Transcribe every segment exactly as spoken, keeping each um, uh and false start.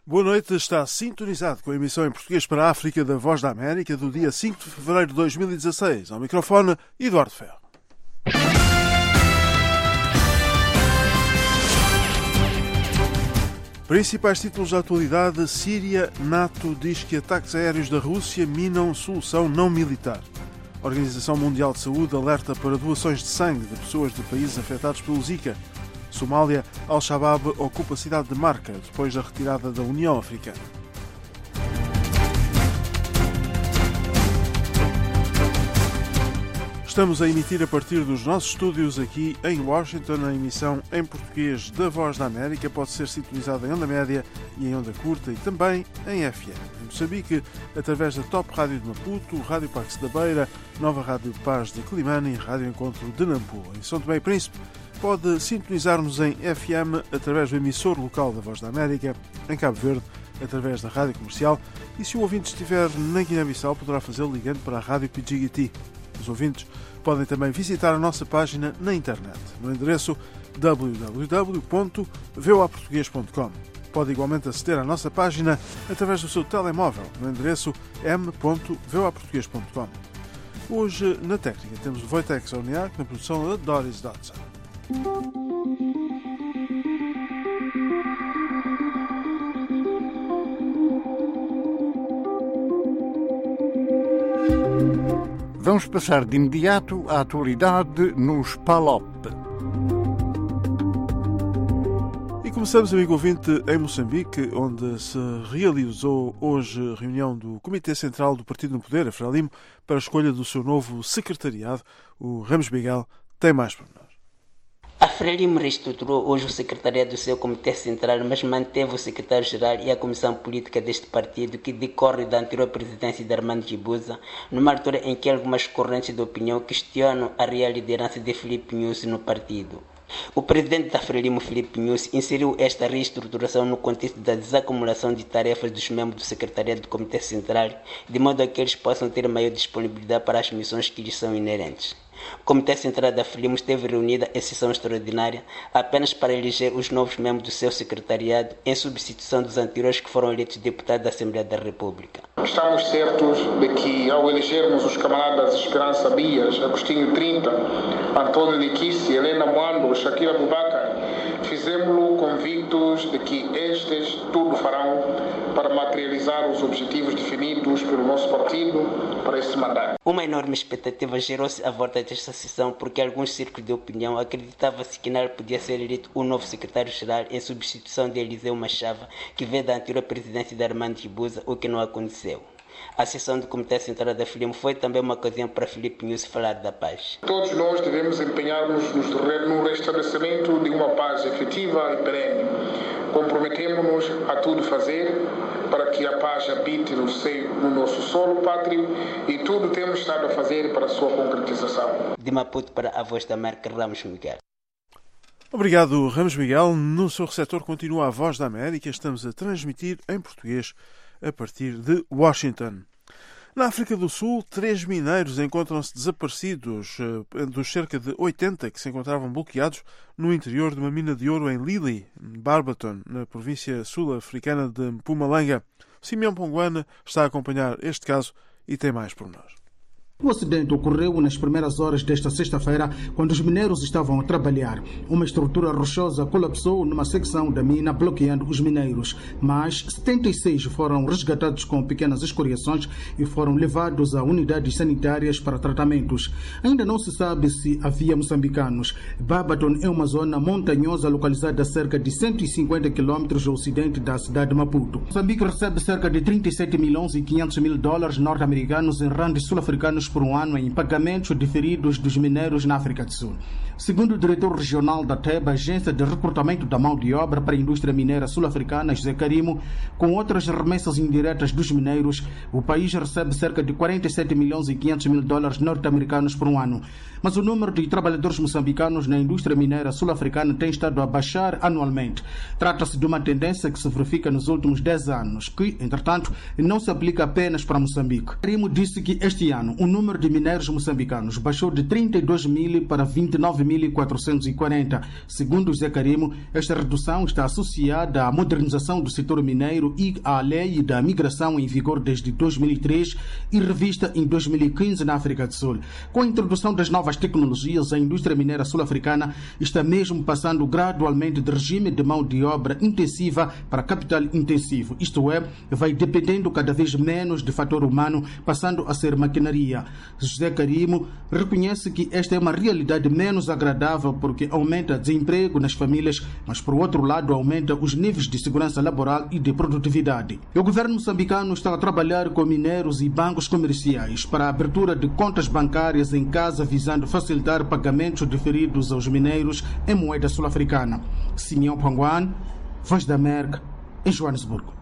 Boa noite, está sintonizado com a emissão em português para a África da Voz da América do dia cinco de fevereiro de dois mil e dezasseis. Ao microfone, Eduardo Ferro. Principais títulos da atualidade: Síria, NATO diz que ataques aéreos da Rússia minam solução não militar. A Organização Mundial de Saúde alerta para doações de sangue de pessoas de países afetados pelo Zika. Somália, Al-Shabaab ocupa a cidade de Marca depois da retirada da União Africana. Estamos a emitir a partir dos nossos estúdios aqui em Washington. A emissão em português da Voz da América pode ser sintonizada em onda média e em onda curta e também em F M. Em Moçambique, através da Top Rádio de Maputo, Rádio Pax da Beira, Nova Rádio Paz de Climane e Rádio Encontro de Nampula. Em São Tomé e Príncipe, pode sintonizar-nos em F M através do emissor local da Voz da América, em Cabo Verde, através da Rádio Comercial, e se o ouvinte estiver na Guiné-Bissau, poderá fazê-lo ligando para a Rádio P G T. Os ouvintes podem também visitar a nossa página na internet, no endereço w w w ponto v o a português ponto com. Pode igualmente aceder à nossa página através do seu telemóvel, no endereço m ponto v o a português ponto com. Hoje, na técnica, temos o Wojtek Zorniak, na produção da Doris Dodson. Vamos passar de imediato à atualidade nos P A L O P. E começamos, amigo ouvinte, em Moçambique, onde se realizou hoje a reunião do Comitê Central do Partido no Poder, a Frelimo, para a escolha do seu novo secretariado. O Ramos Miguel tem mais para nós. A Frelimo reestruturou hoje o secretariado do seu Comitê Central, mas manteve o secretário-geral e a comissão política deste partido, que decorre da anterior presidência de Armando Guebuza, numa altura em que algumas correntes de opinião questionam a real liderança de Filipe Nyusi no partido. O presidente da Frelimo, Filipe Nyusi, inseriu esta reestruturação no contexto da desacumulação de tarefas dos membros do secretariado do Comitê Central, de modo a que eles possam ter maior disponibilidade para as missões que lhes são inerentes. O Comitê Central da Frelimo esteve reunida em sessão extraordinária apenas para eleger os novos membros do seu secretariado, em substituição dos anteriores que foram eleitos deputados da Assembleia da República. Estamos certos de que, ao elegermos os camaradas Esperança Bias, Agostinho Trinta, Antônio Nikice, Helena Moando, Shakira Abubakar, fizemos-lo convictos de que estes tudo farão para materializar os objetivos definidos pelo nosso partido para este mandato. Uma enorme expectativa gerou-se à volta desta sessão, porque alguns círculos de opinião acreditavam-se que nela podia ser eleito o novo secretário-geral em substituição de Eliseu Machava, que veio da anterior presidência de Armando Guebuza, o que não aconteceu. A sessão do Comitê Central da Frelimo foi também uma ocasião para Filipe Nyusi falar da paz. Todos nós devemos empenhar-nos no restabelecimento de uma paz efetiva e perene. Comprometemos-nos a tudo fazer para que a paz habite no seio no nosso solo pátrio, e tudo temos estado a fazer para a sua concretização. De Maputo para a Voz da América, Ramos Miguel. Obrigado, Ramos Miguel. No seu receptor continua a Voz da América. Estamos a transmitir em português a partir de Washington. Na África do Sul, três mineiros encontram-se desaparecidos, dos cerca de oitenta que se encontravam bloqueados no interior de uma mina de ouro em Lili, Barberton, na província sul-africana de Mpumalanga. Simeão Ponguana está a acompanhar este caso e tem mais por nós. O acidente ocorreu nas primeiras horas desta sexta-feira, quando os mineiros estavam a trabalhar. Uma estrutura rochosa colapsou numa secção da mina, bloqueando os mineiros. Mas setenta e seis foram resgatados com pequenas escoriações e foram levados a unidades sanitárias para tratamentos. Ainda não se sabe se havia moçambicanos. Barberton é uma zona montanhosa localizada a cerca de cento e cinquenta quilômetros ao ocidente da cidade de Maputo. Moçambique recebe cerca de trinta e sete milhões e quinhentos mil dólares norte-americanos em randes sul-africanos por um ano em pagamentos diferidos dos mineiros na África do Sul. Segundo o diretor regional da T E B, Agência de Recrutamento da Mão de Obra para a Indústria Mineira Sul-Africana, José Carimo, com outras remessas indiretas dos mineiros, o país recebe cerca de quarenta e sete milhões e quinhentos mil dólares norte-americanos por um ano. Mas o número de trabalhadores moçambicanos na indústria mineira sul-africana tem estado a baixar anualmente. Trata-se de uma tendência que se verifica nos últimos dez anos, que, entretanto, não se aplica apenas para Moçambique. Carimo disse que este ano o número de mineiros moçambicanos baixou de trinta e dois mil para vinte e nove mil e quatrocentos e quarenta. Segundo José Carimo, esta redução está associada à modernização do setor mineiro e à lei da migração em vigor desde dois mil e três e revista em dois mil e quinze na África do Sul. Com a introdução das novas tecnologias, a indústria mineira sul-africana está mesmo passando gradualmente de regime de mão de obra intensiva para capital intensivo, isto é, vai dependendo cada vez menos de fator humano, passando a ser maquinaria. José Carimo reconhece que esta é uma realidade menos agradável porque aumenta desemprego nas famílias, mas por outro lado aumenta os níveis de segurança laboral e de produtividade. O governo moçambicano está a trabalhar com mineiros e bancos comerciais para a abertura de contas bancárias em casa, visando facilitar pagamentos diferidos aos mineiros em moeda sul-africana. Simeão Panguan, Voz da América, em Joanesburgo.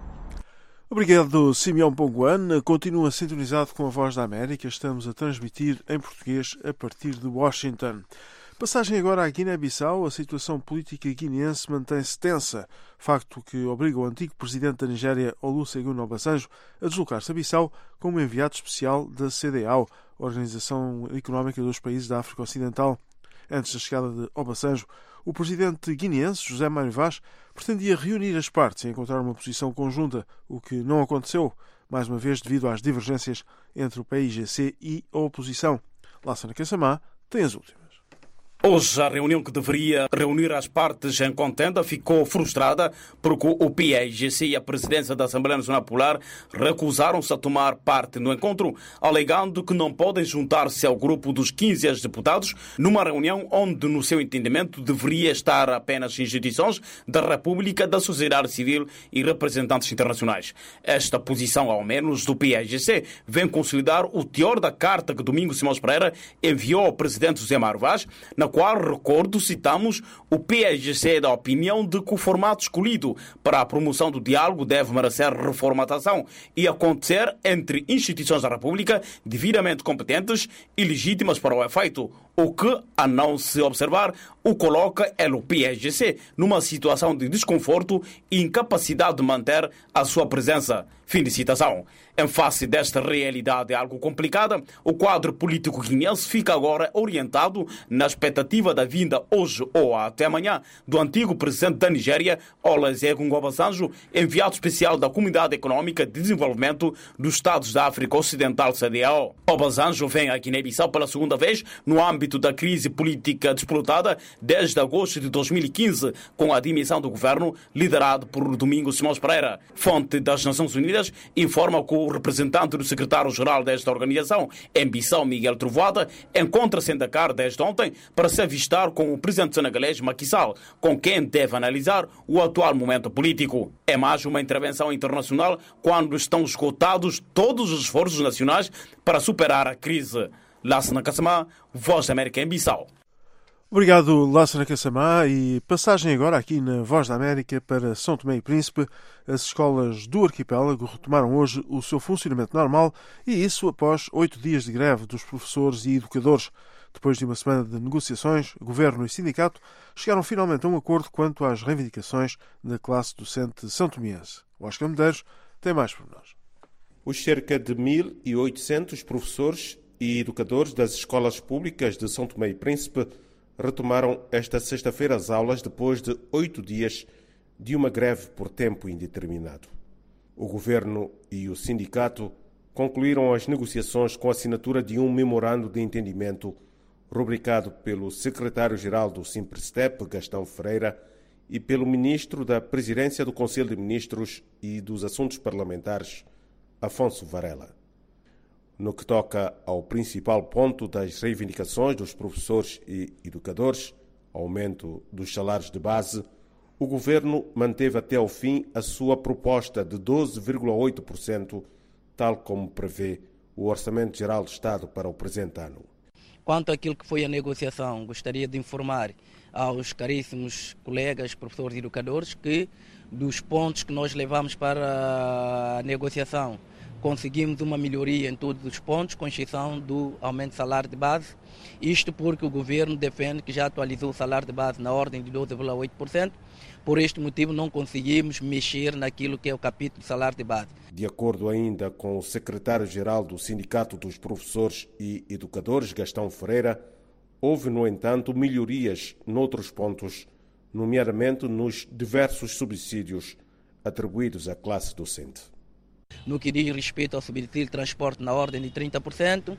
Obrigado, Simeão Ponguan. Continua sintonizado com a Voz da América. Estamos a transmitir em português a partir de Washington. Passagem agora à Guiné-Bissau. A situação política guineense mantém-se tensa, facto que obriga o antigo presidente da Nigéria, Olusegun Obasanjo, a deslocar-se a Bissau como enviado especial da C D A O, Organização Económica dos Países da África Ocidental. Antes da chegada de Obasanjo, o presidente guineense, José Mário Vaz, pretendia reunir as partes e encontrar uma posição conjunta, o que não aconteceu, mais uma vez devido às divergências entre o P I G C e a oposição. Lassana Kassamá tem as últimas. Hoje, a reunião que deveria reunir as partes em contenda ficou frustrada porque o P I G C e a presidência da Assembleia Nacional Popular recusaram-se a tomar parte no encontro, alegando que não podem juntar-se ao grupo dos quinze ex-deputados numa reunião onde, no seu entendimento, deveria estar apenas instituições da República, da sociedade civil e representantes internacionais. Esta posição, ao menos, do P I G C vem consolidar o teor da carta que Domingos Simões Pereira enviou ao presidente José Mário Vaz, na qual, recordo, citamos, o P I G C é da opinião de que o formato escolhido para a promoção do diálogo deve merecer reformatação e acontecer entre instituições da República devidamente competentes e legítimas para o efeito, o que, a não se observar, o coloca o P I G C numa situação de desconforto e incapacidade de manter a sua presença. Fim de citação. Em face desta realidade algo complicada, o quadro político guineense fica agora orientado na expectativa da vinda hoje ou até amanhã do antigo presidente da Nigéria, Olusegun Obasanjo, enviado especial da Comunidade Económica de Desenvolvimento dos Estados da África Ocidental, C D A O. Obasanjo vem à Guiné-Bissau pela segunda vez no âmbito da crise política disputada desde agosto de dois mil e quinze, com a dimissão do governo liderado por Domingos Simões Pereira. Fonte das Nações Unidas informa que o representante do secretário-geral desta organização, em Bissau, Miguel Trovoada, encontra-se em Dakar desde ontem para se avistar com o presidente senegalês Macky Sall, com quem deve analisar o atual momento político. É mais uma intervenção internacional quando estão esgotados todos os esforços nacionais para superar a crise. Lassana Kassamá, Voz da América em Bissau. Obrigado, Lassana Kassamá. E passagem agora aqui na Voz da América para São Tomé e Príncipe. As escolas do arquipélago retomaram hoje o seu funcionamento normal e isso após oito dias de greve dos professores e educadores. Depois de uma semana de negociações, governo e sindicato chegaram finalmente a um acordo quanto às reivindicações da classe docente são-tomiense. O Oscar Medeiros tem mais por nós. Os cerca de mil e oitocentos professores e educadores das escolas públicas de São Tomé e Príncipe retomaram esta sexta-feira as aulas depois de oito dias de uma greve por tempo indeterminado. O governo e o sindicato concluíram as negociações com a assinatura de um memorando de entendimento rubricado pelo secretário-geral do Simprestep, Gastão Ferreira, e pelo ministro da Presidência do Conselho de Ministros e dos Assuntos Parlamentares, Afonso Varela. No que toca ao principal ponto das reivindicações dos professores e educadores, aumento dos salários de base, o governo manteve até ao fim a sua proposta de doze vírgula oito por cento, tal como prevê o Orçamento Geral do Estado para o presente ano. Quanto àquilo que foi a negociação, gostaria de informar aos caríssimos colegas, professores e educadores, que dos pontos que nós levamos para a negociação, conseguimos uma melhoria em todos os pontos, com exceção do aumento do salário de base. Isto porque o governo defende que já atualizou o salário de base na ordem de doze vírgula oito por cento. Por este motivo, não conseguimos mexer naquilo que é o capítulo de salário de base. De acordo ainda com o secretário-geral do Sindicato dos Professores e Educadores, Gastão Ferreira, Houve, no entanto, melhorias noutros pontos, nomeadamente nos diversos subsídios atribuídos à classe docente. No que diz respeito ao subsídio de transporte, na ordem de trinta por cento.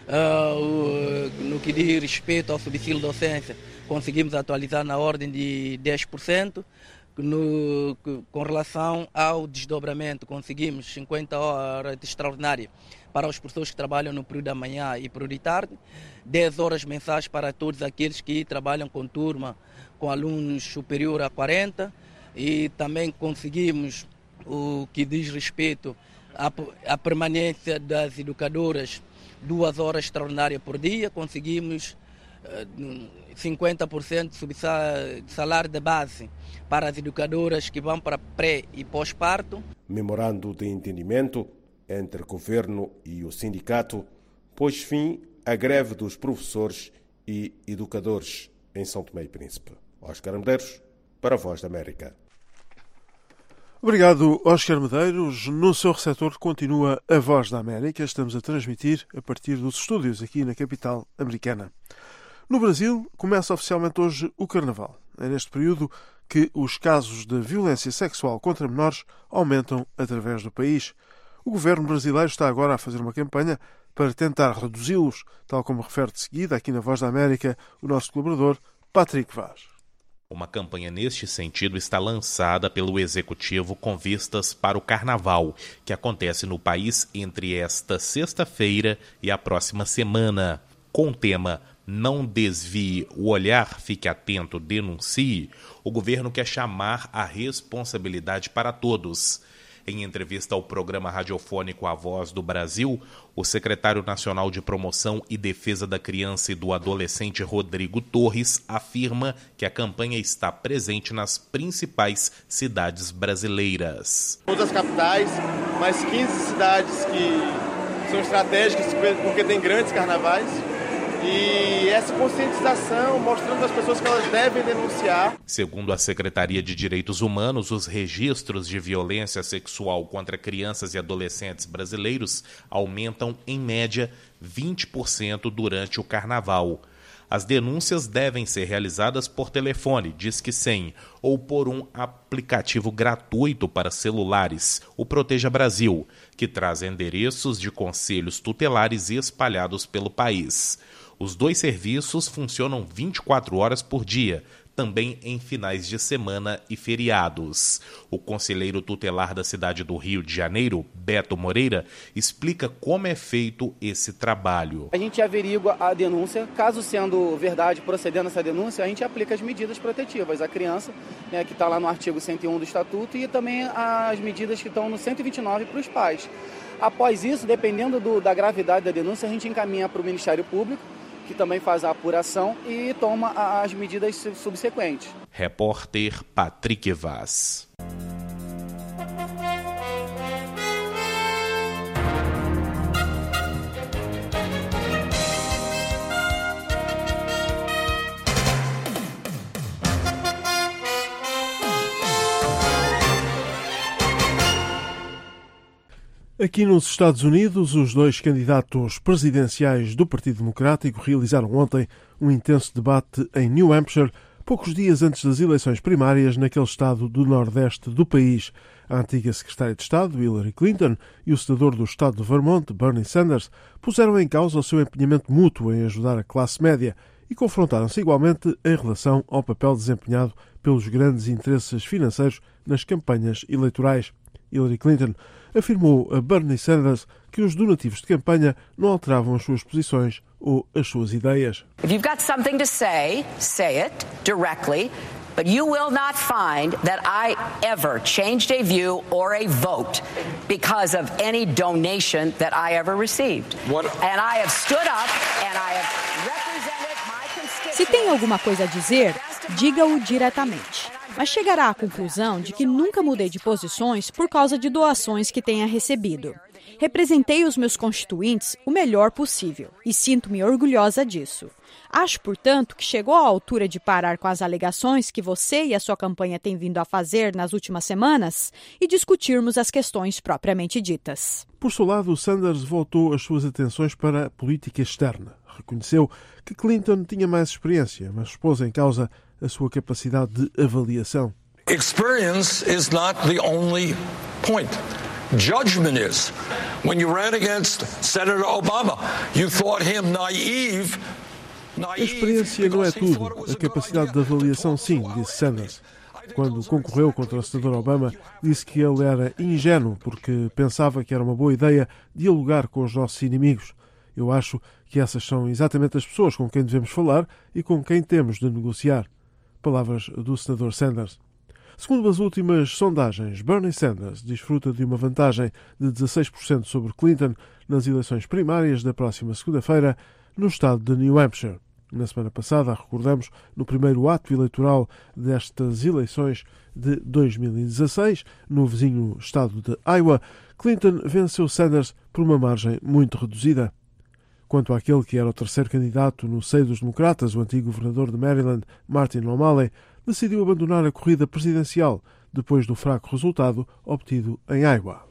Uh, no que diz respeito ao subsídio de docência, conseguimos atualizar na ordem de dez por cento. No, com relação ao desdobramento, conseguimos cinquenta horas de extraordinária para os professores que trabalham no período da manhã e período de tarde, dez horas mensais para todos aqueles que trabalham com turma com alunos superior a quarenta, e também conseguimos o que diz respeito à, à permanência das educadoras, duas horas extraordinárias por dia, conseguimos uh, cinquenta por cento de salário de base para as educadoras que vão para pré e pós-parto. Memorando de entendimento entre o governo e o sindicato pôs fim à greve dos professores e educadores em São Tomé e Príncipe. Oscar Medeiros, para a Voz da América. Obrigado, Oscar Medeiros. No seu receptor continua a Voz da América. Estamos a transmitir a partir dos estúdios aqui na capital americana. No Brasil, começa oficialmente hoje o Carnaval. É neste período que os casos de violência sexual contra menores aumentam através do país. O governo brasileiro está agora a fazer uma campanha para tentar reduzi-los, tal como refere de seguida aqui na Voz da América o nosso colaborador Patrick Vaz. Uma campanha neste sentido está lançada pelo Executivo com vistas para o Carnaval, que acontece no país entre esta sexta-feira e a próxima semana. Com o tema Não Desvie o Olhar, Fique Atento, Denuncie, o governo quer chamar a responsabilidade para todos. Em entrevista ao programa radiofônico A Voz do Brasil, o secretário nacional de Promoção e Defesa da Criança e do Adolescente, Rodrigo Torres, afirma que a campanha está presente nas principais cidades brasileiras. Todas as capitais, mais quinze cidades que são estratégicas porque tem grandes carnavais. E essa conscientização mostrando às pessoas que elas devem denunciar. Segundo a Secretaria de Direitos Humanos, os registros de violência sexual contra crianças e adolescentes brasileiros aumentam, em média, vinte por cento durante o Carnaval. As denúncias devem ser realizadas por telefone, Disque cem, ou por um aplicativo gratuito para celulares, o Proteja Brasil, que traz endereços de conselhos tutelares espalhados pelo país. Os dois serviços funcionam vinte e quatro horas por dia, também em finais de semana e feriados. O conselheiro tutelar da cidade do Rio de Janeiro, Beto Moreira, explica como é feito esse trabalho. A gente averigua a denúncia, caso sendo verdade, procedendo essa denúncia, a gente aplica as medidas protetivas à criança, né, que está lá no artigo cento e um do Estatuto, e também as medidas que estão no cento e vinte e nove para os pais. Após isso, dependendo do, da gravidade da denúncia, a gente encaminha para o Ministério Público, que também faz a apuração e toma as medidas subsequentes. Repórter Patrick Vaz. Aqui nos Estados Unidos, os dois candidatos presidenciais do Partido Democrático realizaram ontem um intenso debate em New Hampshire, poucos dias antes das eleições primárias naquele estado do nordeste do país. A antiga secretária de Estado, Hillary Clinton, e o senador do estado de Vermont, Bernie Sanders, puseram em causa o seu empenhamento mútuo em ajudar a classe média e confrontaram-se igualmente em relação ao papel desempenhado pelos grandes interesses financeiros nas campanhas eleitorais. Hillary Clinton afirmou a Bernie Sanders que os donativos de campanha não alteravam as suas posições ou as suas ideias. If you've got something to say, say it directly, but you will not find that I ever changed a view or a vote because of any donation that I ever received. What? And I have stood up and I have represented my constituents. Se tem alguma coisa a dizer, diga-o diretamente. Mas chegará à conclusão de que nunca mudei de posições por causa de doações que tenha recebido. Representei os meus constituintes o melhor possível e sinto-me orgulhosa disso. Acho, portanto, que chegou à altura de parar com as alegações que você e a sua campanha têm vindo a fazer nas últimas semanas e discutirmos as questões propriamente ditas. Por seu lado, Sanders voltou as suas atenções para a política externa. reconheceu que Clinton tinha mais experiência, mas pôs em causa a sua capacidade de avaliação. Experience is not the only point. Judgment is. When you ran against Senator Obama, you thought him naive. A experiência não é tudo. A capacidade de avaliação, sim, disse Sanders. Quando concorreu contra o senador Obama, disse que ele era ingênuo porque pensava que era uma boa ideia dialogar com os nossos inimigos. Eu acho que essas são exatamente as pessoas com quem devemos falar e com quem temos de negociar. Palavras do senador Sanders. Segundo as últimas sondagens, Bernie Sanders desfruta de uma vantagem de dezasseis por cento sobre Clinton nas eleições primárias da próxima segunda-feira no estado de New Hampshire. Na semana passada, recordamos, no primeiro ato eleitoral destas eleições de dois mil e dezasseis, no vizinho estado de Iowa, Clinton venceu Sanders por uma margem muito reduzida. Quanto àquele que era o terceiro candidato no seio dos democratas, o antigo governador de Maryland, Martin O'Malley, decidiu abandonar a corrida presidencial depois do fraco resultado obtido em Iowa.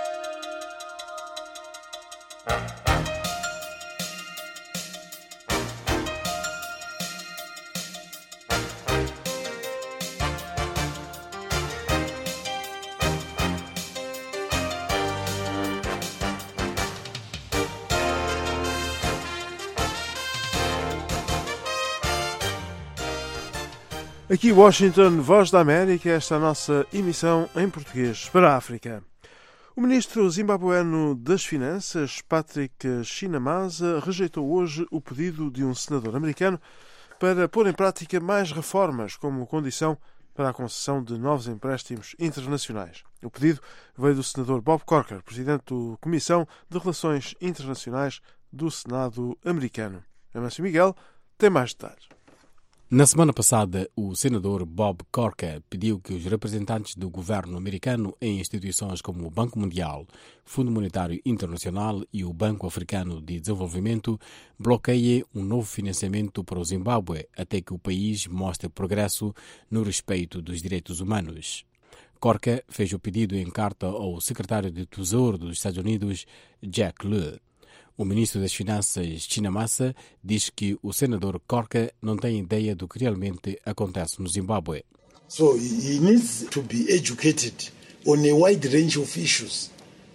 Aqui Washington, Voz da América, esta é a nossa emissão em português para a África. O ministro zimbabueno das Finanças, Patrick Chinamasa, rejeitou hoje o pedido de um senador americano para pôr em prática mais reformas como condição para a concessão de novos empréstimos internacionais. O pedido veio do senador Bob Corker, presidente da Comissão de Relações Internacionais do Senado americano. Amâncio Miguel tem mais detalhes. Na semana passada, o senador Bob Corker pediu que os representantes do governo americano em instituições como o Banco Mundial, Fundo Monetário Internacional e o Banco Africano de Desenvolvimento bloqueiem um novo financiamento para o Zimbábue até que o país mostre progresso no respeito dos direitos humanos. Corker fez o pedido em carta ao secretário de Tesouro dos Estados Unidos, Jack Lew. O ministro das Finanças, Chinamasa, diz que o senador Corker não tem ideia do que realmente acontece no Zimbábue. So he needs to be educated on a wide range of issues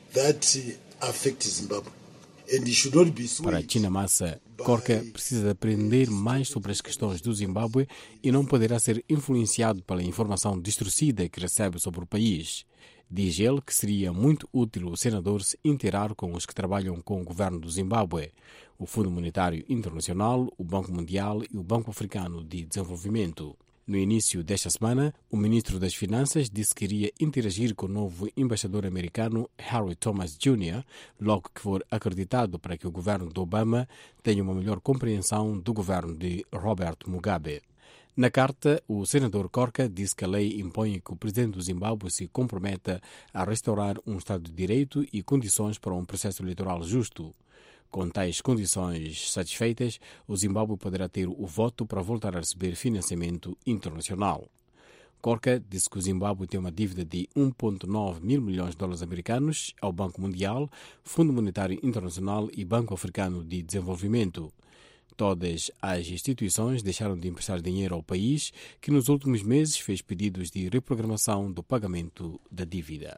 that affect Zimbabwe. And he should not be swayed. Para Chinamasa, Corker precisa aprender mais sobre as questões do Zimbábue e não poderá ser influenciado pela informação distorcida que recebe sobre o país. Diz ele que seria muito útil o senador se inteirar com os que trabalham com o governo do Zimbábue, o Fundo Monetário Internacional, o Banco Mundial e o Banco Africano de Desenvolvimento. No início desta semana, o ministro das Finanças disse que iria interagir com o novo embaixador americano Harry Thomas Júnior logo que for acreditado para que o governo de Obama tenha uma melhor compreensão do governo de Robert Mugabe. Na carta, o senador Corker disse que a lei impõe que o presidente do Zimbábue se comprometa a restaurar um Estado de Direito e condições para um processo eleitoral justo. Com tais condições satisfeitas, o Zimbábue poderá ter o voto para voltar a receber financiamento internacional. Corker disse que o Zimbábue tem uma dívida de um vírgula nove mil milhões de dólares americanos ao Banco Mundial, Fundo Monetário Internacional e Banco Africano de Desenvolvimento. Todas as instituições deixaram de emprestar dinheiro ao país, que nos últimos meses fez pedidos de reprogramação do pagamento da dívida.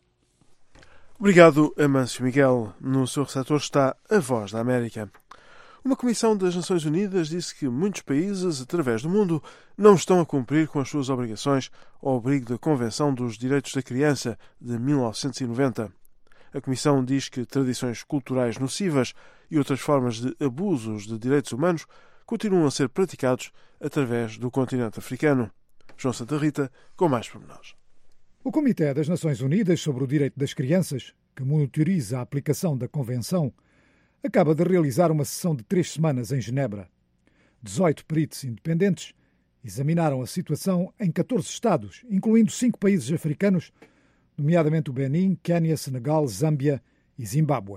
Obrigado, Amâncio Miguel. No seu receptor está a Voz da América. Uma comissão das Nações Unidas disse que muitos países, através do mundo, não estão a cumprir com as suas obrigações ao abrigo da Convenção dos Direitos da Criança de mil novecentos e noventa. A Comissão diz que tradições culturais nocivas e outras formas de abusos de direitos humanos continuam a ser praticados através do continente africano. João Santa Rita, com mais pormenores. O Comitê das Nações Unidas sobre o Direito das Crianças, que monitoriza a aplicação da Convenção, acaba de realizar uma sessão de três semanas em Genebra. dezoito peritos independentes examinaram a situação em catorze estados, incluindo cinco países africanos, nomeadamente o Benin, Quênia, Senegal, Zâmbia e Zimbábue.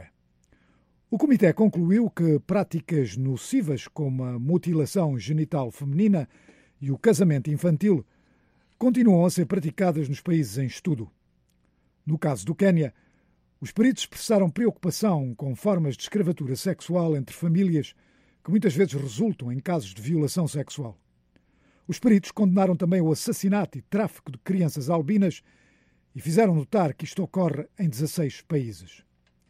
O Comitê concluiu que práticas nocivas como a mutilação genital feminina e o casamento infantil continuam a ser praticadas nos países em estudo. No caso do Quênia, os peritos expressaram preocupação com formas de escravatura sexual entre famílias que muitas vezes resultam em casos de violação sexual. Os peritos condenaram também o assassinato e tráfico de crianças albinas e fizeram notar que isto ocorre em dezasseis países.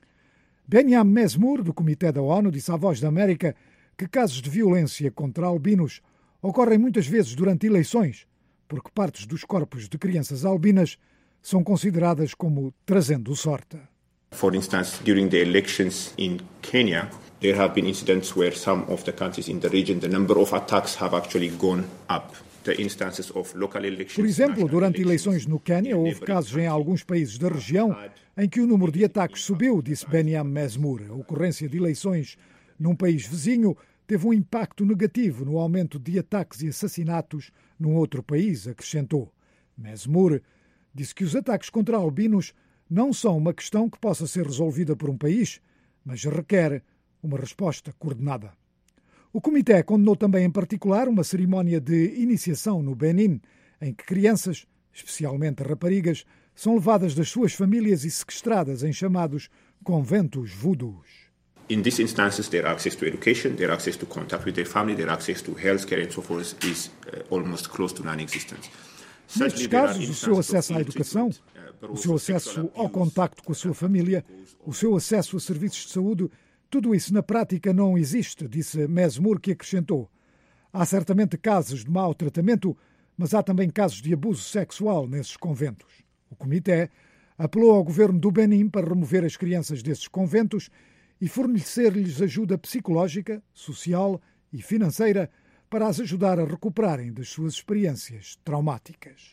Benyam Mesmour, do Comitê da ONU, disse à Voz da América que casos de violência contra albinos ocorrem muitas vezes durante eleições, porque partes dos corpos de crianças albinas são consideradas como trazendo sorte. For instance, during the elections in Kenya, there have been incidents where some of the countries in the region, the number of attacks have actually gone up. The instances of local elections. Por exemplo, durante eleições no Quênia, houve casos em alguns países da região em que o número de ataques subiu, disse Benyam Mesmour. A ocorrência de eleições num país vizinho teve um impacto negativo no aumento de ataques e assassinatos num outro país, acrescentou. Mesmour disse que os ataques contra albinos não são uma questão que possa ser resolvida por um país, mas requer uma resposta coordenada. O Comitê condenou também em particular uma cerimónia de iniciação no Benin, em que crianças, especialmente raparigas, são levadas das suas famílias e sequestradas em chamados conventos voodoos. In these instances, their access to education, their access to contact with their family, their access to healthcare and so forth is uh, almost close to non-existent. Nestes casos, o seu acesso à educação, o seu acesso ao contacto com a sua família, o seu acesso a serviços de saúde, tudo isso na prática não existe, disse Mesmour, que acrescentou. Há certamente casos de mau tratamento, mas há também casos de abuso sexual nesses conventos. O Comitê apelou ao governo do Benin para remover as crianças desses conventos e fornecer-lhes ajuda psicológica, social e financeira para as ajudar a recuperarem das suas experiências traumáticas.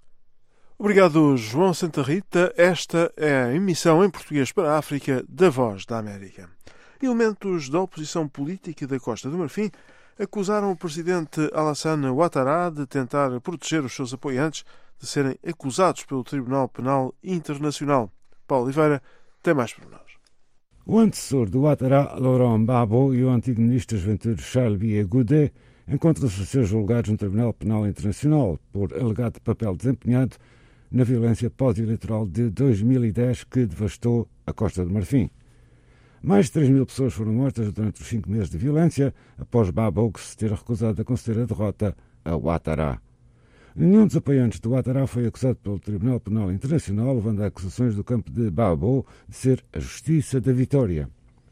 Obrigado, João Santa Rita. Esta é a emissão em português para a África da Voz da América. Elementos da oposição política da Costa do Marfim acusaram o presidente Alassane Ouattara de tentar proteger os seus apoiantes de serem acusados pelo Tribunal Penal Internacional. Paulo Oliveira tem mais por nós. O antecessor de Ouattara, Laurent Gbagbo, e o antigo ministro da Juventude, Charles Bié-Goudet, encontram-se a ser julgados no Tribunal Penal Internacional por alegado papel desempenhado na violência pós-eleitoral de dois mil e dez que devastou a Costa do Marfim. Mais de três mil pessoas foram mortas durante os cinco meses de violência após Gbagbo se ter recusado a conceder a derrota a Ouattara. Nenhum dos apoiantes de Ouattara foi acusado pelo Tribunal Penal Internacional, levando a acusações do campo de Gbagbo de ser a justiça da vitória.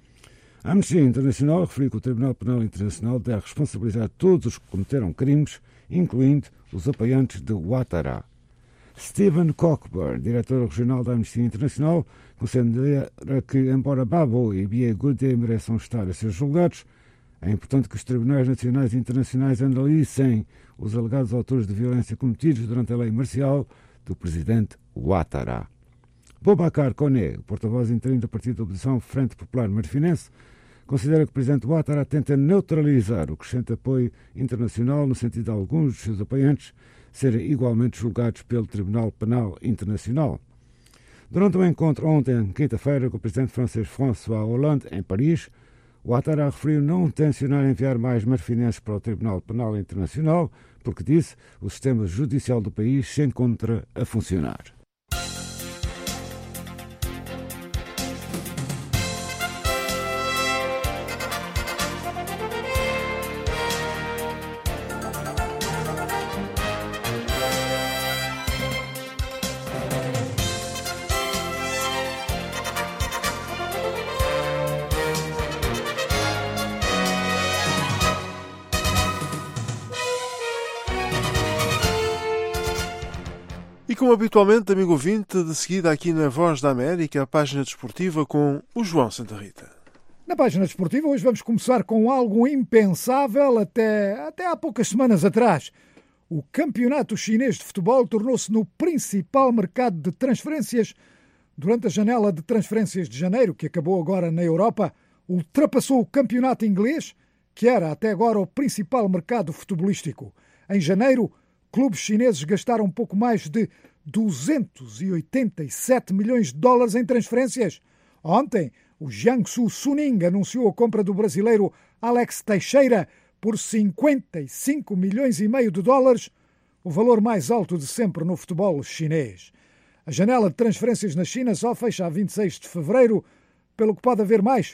A Amnistia Internacional referiu que o Tribunal Penal Internacional deve responsabilizar todos os que cometeram crimes, incluindo os apoiantes de Ouattara. Stephen Cockburn, diretor regional da Amnistia Internacional, considera que, embora Gbagbo e Bié-Goudet mereçam estar a ser julgados, é importante que os tribunais nacionais e internacionais analisem os alegados autores de violência cometidos durante a lei marcial do presidente Ouattara. Boubacar Koné, o porta-voz interino do partido da oposição Frente Popular Marfinense, considera que o presidente Ouattara tenta neutralizar o crescente apoio internacional no sentido de alguns dos seus apoiantes serem igualmente julgados pelo Tribunal Penal Internacional. Durante um encontro ontem, quinta-feira, com o presidente francês François Hollande, em Paris, Ouattara referiu não tencionar enviar mais marfinenses para o Tribunal Penal Internacional, porque, disse, o sistema judicial do país se encontra a funcionar. E como habitualmente, amigo ouvinte, de seguida aqui na Voz da América, a página desportiva com o João Santa Rita. Na página desportiva hoje vamos começar com algo impensável até, até há poucas semanas atrás. O campeonato chinês de futebol tornou-se no principal mercado de transferências. Durante a janela de transferências de janeiro, que acabou agora na Europa, ultrapassou o campeonato inglês, que era até agora o principal mercado futebolístico. Em janeiro, clubes chineses gastaram um pouco mais de duzentos e oitenta e sete milhões de dólares em transferências. Ontem, o Jiangsu Suning anunciou a compra do brasileiro Alex Teixeira por cinquenta e cinco milhões e meio de dólares, o valor mais alto de sempre no futebol chinês. A janela de transferências na China só fecha a vinte e seis de fevereiro, pelo que pode haver mais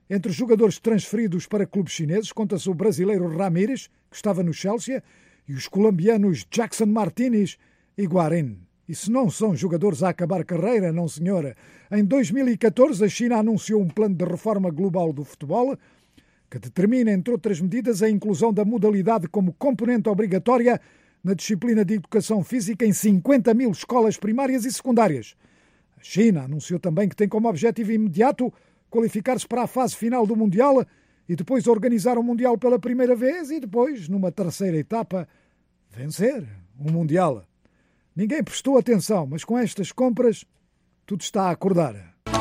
Entre os jogadores transferidos para clubes chineses, conta-se o brasileiro Ramírez, que estava no Chelsea, e os colombianos Jackson Martínez e Guarín. E se não são jogadores a acabar carreira, não senhora. Em dois mil e catorze, a China anunciou um plano de reforma global do futebol que determina, entre outras medidas, a inclusão da modalidade como componente obrigatória na disciplina de educação física em cinquenta mil escolas primárias e secundárias. A China anunciou também que tem como objetivo imediato qualificar-se para a fase final do Mundial e depois organizar o Mundial pela primeira vez e depois, numa terceira etapa, vencer o Mundial. Ninguém prestou atenção, mas com estas compras tudo está a acordar.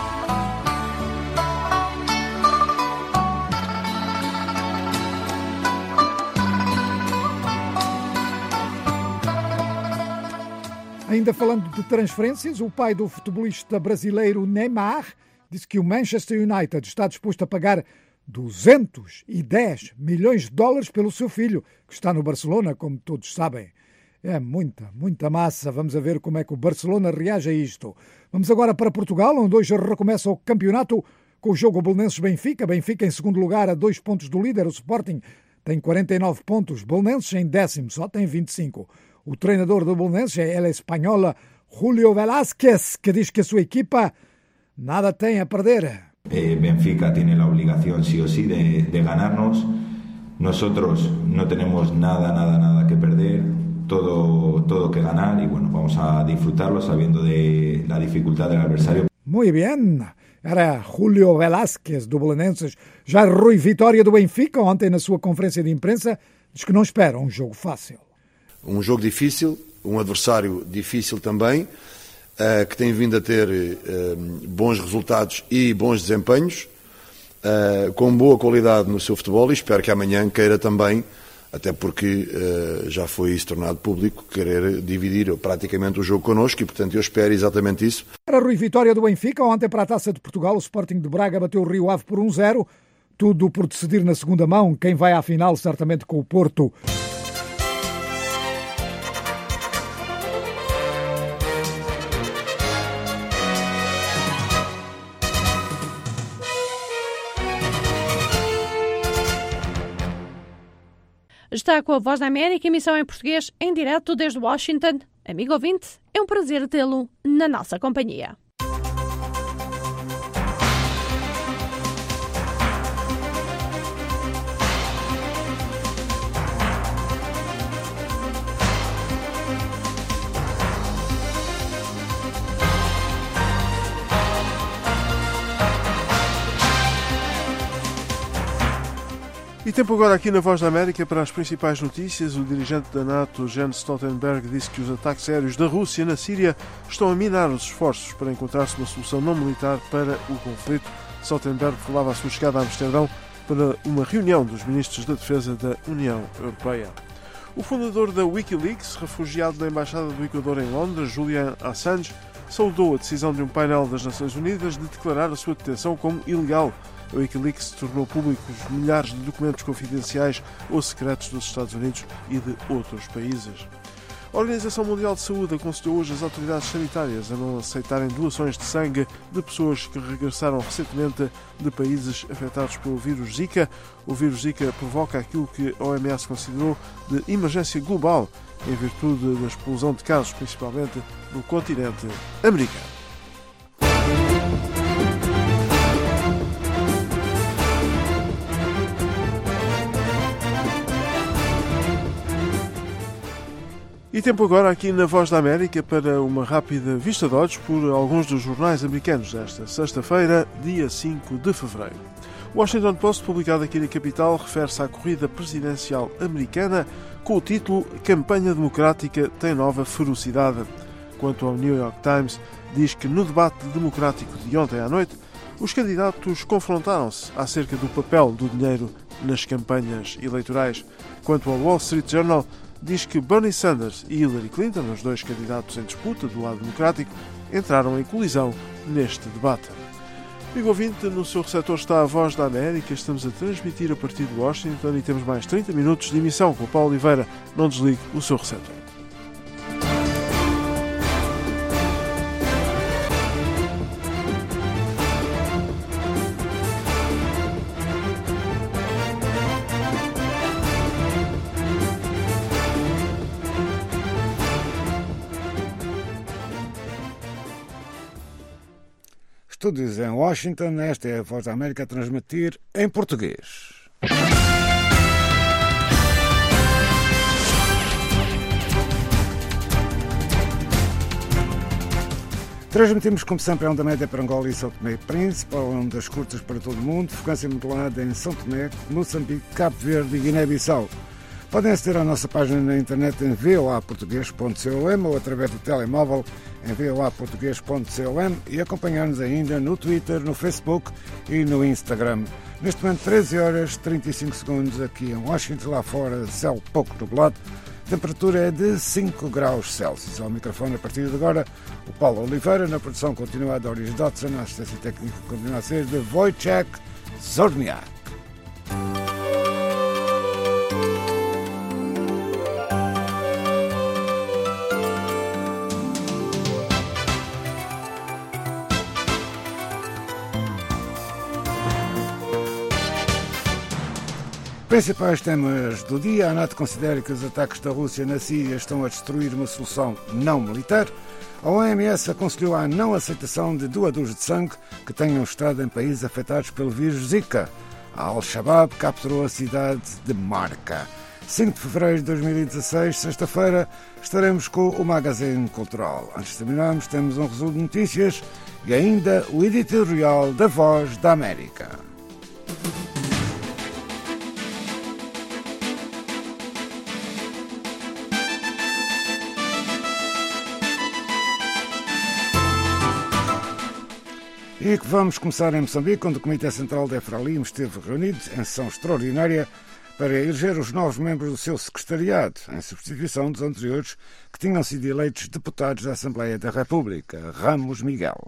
Ainda falando de transferências, o pai do futebolista brasileiro Neymar disse que o Manchester United está disposto a pagar duzentos e dez milhões de dólares pelo seu filho, que está no Barcelona, como todos sabem. É muita, muita massa. Vamos a ver como é que o Barcelona reage a isto. Vamos agora para Portugal, onde hoje recomeça o campeonato com o jogo Belenenses-Benfica. Benfica em segundo lugar, a dois pontos do líder. O Sporting tem quarenta e nove pontos. Belenenses em décimo, só tem vinte e cinco. O treinador do Belenenses é ele espanhola, Julio Velázquez, que diz que a sua equipa nada tem a perder. Eh, Benfica tiene la obligación sí o sí de, de ganarnos. Nosotros no tenemos nada, nada, nada que perder. Todo, todo que ganar y bueno, vamos a disfrutarlo sabiendo de la dificultad del adversario. Muy bien. Era Julio Velázquez do Belenenses. Já Rui Vitória do Benfica, ontem na sua conferência de imprensa, diz que não espera um jogo fácil. Um jogo difícil, um adversário difícil também, uh, que tem vindo a ter uh, bons resultados e bons desempenhos, uh, com boa qualidade no seu futebol, e espero que amanhã queira também, até porque uh, já foi isso tornado público, querer dividir praticamente o jogo connosco, e portanto eu espero exatamente isso. Era Rui Vitória do Benfica. Ontem, para a Taça de Portugal, o Sporting de Braga bateu o Rio Ave por um zero, tudo por decidir na segunda mão quem vai à final, certamente com o Porto. Está com a Voz da América, emissão em português, em direto desde Washington. Amigo ouvinte, é um prazer tê-lo na nossa companhia. E tempo agora aqui na Voz da América para as principais notícias. O dirigente da NATO, Jens Stoltenberg, disse que os ataques aéreos da Rússia na Síria estão a minar os esforços para encontrar-se uma solução não militar para o conflito. Stoltenberg falava à sua chegada a Amsterdão para uma reunião dos ministros da Defesa da União Europeia. O fundador da Wikileaks, refugiado na Embaixada do Equador em Londres, Julian Assange, saudou a decisão de um painel das Nações Unidas de declarar a sua detenção como ilegal. A Wikileaks tornou públicos milhares de documentos confidenciais ou secretos dos Estados Unidos e de outros países. A Organização Mundial de Saúde aconselhou hoje as autoridades sanitárias a não aceitarem doações de sangue de pessoas que regressaram recentemente de países afetados pelo vírus Zika. O vírus Zika provoca aquilo que a O M S considerou de emergência global em virtude da explosão de casos, principalmente no continente americano. E tempo agora aqui na Voz da América para uma rápida vista de olhos por alguns dos jornais americanos desta sexta-feira, dia cinco de fevereiro. O Washington Post, publicado aqui na capital, refere-se à corrida presidencial americana com o título Campanha Democrática tem nova ferocidade. Quanto ao New York Times, diz que no debate democrático de ontem à noite, os candidatos confrontaram-se acerca do papel do dinheiro nas campanhas eleitorais. Quanto ao Wall Street Journal, diz que Bernie Sanders e Hillary Clinton, os dois candidatos em disputa do lado democrático, entraram em colisão neste debate. Amigo ouvinte, no seu receptor está a Voz da América. Estamos a transmitir a partir de Washington e temos mais trinta minutos de emissão com o Paulo Oliveira. Não desligue o seu receptor. Estúdios em Washington, esta é a Voz da América a transmitir em português. Transmitimos, como sempre, a onda média para Angola e São Tomé e Príncipe, a ondas curtas para todo o mundo, frequência modulada em São Tomé, Moçambique, Cabo Verde e Guiné-Bissau. Podem aceder à nossa página na internet em v o a português ponto com ou através do telemóvel em v o a português ponto com e acompanhar-nos ainda no Twitter, no Facebook e no Instagram. Neste momento, treze horas e trinta e cinco segundos aqui em Washington, lá fora, céu pouco nublado. A temperatura é de cinco graus Celsius. Ao microfone, a partir de agora, o Paulo Oliveira. Na produção continua a Doris Dodson. A assistência técnica continua a ser de Wojciech Zorniak. Principais temas do dia. A NATO considera que os ataques da Rússia na Síria estão a destruir uma solução não militar. A O M S aconselhou a não aceitação de doadores de sangue que tenham estado em países afetados pelo vírus Zika. A Al-Shabaab capturou a cidade de Marca. cinco de fevereiro de dois mil e dezasseis, sexta-feira, estaremos com o Magazine Cultural. Antes de terminarmos, temos um resumo de notícias e ainda o editorial da Voz da América. E que vamos começar em Moçambique, onde o Comitê Central da Frelimo esteve reunido em sessão extraordinária para eleger os novos membros do seu secretariado, em substituição dos anteriores que tinham sido eleitos deputados da Assembleia da República. Ramos Miguel.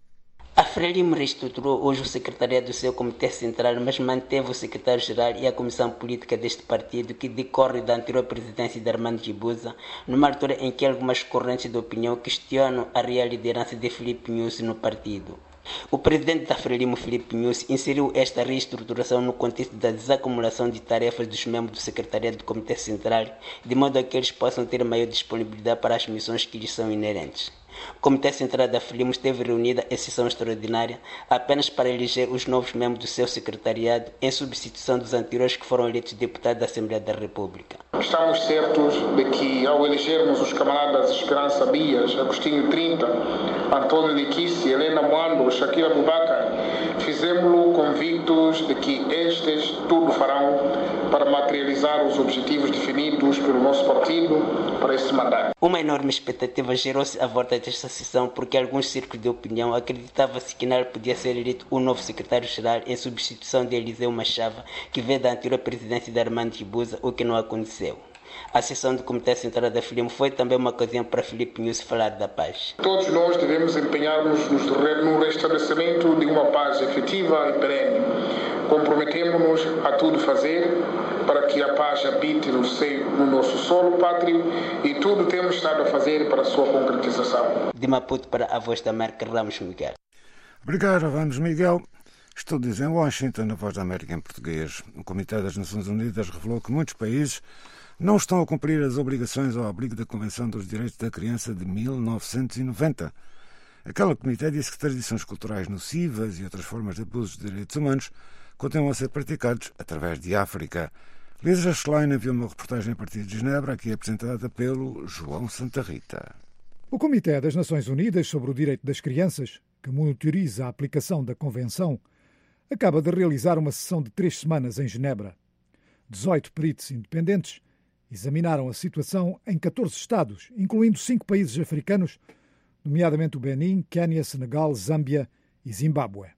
A Frelimo reestruturou hoje o secretariado do seu Comitê Central, mas manteve o secretário-geral e a comissão política deste partido, que decorre da anterior presidência de Armando Guebuza, numa altura em que algumas correntes de opinião questionam a real liderança de Filipe Nyusi no partido. O presidente da Frelimo, Filipe Nyusi, inseriu esta reestruturação no contexto da desacumulação de tarefas dos membros do secretariado do Comitê Central, de modo a que eles possam ter maior disponibilidade para as missões que lhes são inerentes. O Comitê Central da Frelimo esteve reunida em sessão extraordinária apenas para eleger os novos membros do seu secretariado, em substituição dos anteriores que foram eleitos deputados da Assembleia da República. Estamos certos de que, ao elegermos os camaradas Esperança Bias, Agostinho Trinta, Antônio Niquice, Helena Moando, Shakira Bubacar, fizemos-lo convictos de que estes tudo farão para materializar os objetivos definidos pelo nosso partido para esse mandato. Uma enorme expectativa gerou-se à volta desta sessão, porque alguns círculos de opinião acreditavam-se que nela podia ser eleito o novo secretário-geral em substituição de Eliseu Machava, que veio da anterior presidência de Armando Guebuza, o que não aconteceu. A sessão do Comitê Central da Frelimo foi também uma ocasião para Filipe Nyusi falar da paz. Todos nós devemos empenhar-nos no restabelecimento de uma paz efetiva e perene. Comprometemos-nos a tudo fazer para que a paz habite no seio no nosso solo pátrio e tudo temos estado a fazer para a sua concretização. De Maputo para a Voz da América, Ramos Miguel. Obrigado, Ramos Miguel. Estúdios em Washington, na Voz da América em português. O Comitê das Nações Unidas revelou que muitos países não estão a cumprir as obrigações ao abrigo da Convenção dos Direitos da Criança de mil novecentos e noventa. Aquele comitê disse que tradições culturais nocivas e outras formas de abusos de direitos humanos continuam a ser praticados através de África. Lisa Schlein enviou uma reportagem a partir de Genebra, aqui apresentada pelo João Santa Rita. O Comitê das Nações Unidas sobre o Direito das Crianças, que monitoriza a aplicação da Convenção, acaba de realizar uma sessão de três semanas em Genebra. dezoito peritos independentes examinaram a situação em catorze estados, incluindo cinco países africanos, nomeadamente o Benin, Quênia, Senegal, Zâmbia e Zimbábue.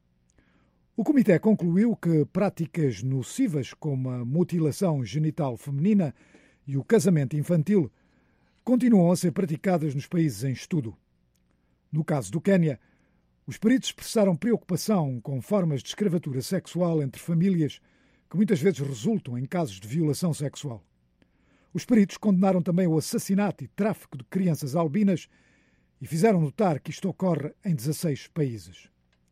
O Comitê concluiu que práticas nocivas como a mutilação genital feminina e o casamento infantil continuam a ser praticadas nos países em estudo. No caso do Quênia, os peritos expressaram preocupação com formas de escravatura sexual entre famílias que muitas vezes resultam em casos de violação sexual. Os peritos condenaram também o assassinato e tráfico de crianças albinas e fizeram notar que isto ocorre em dezasseis países.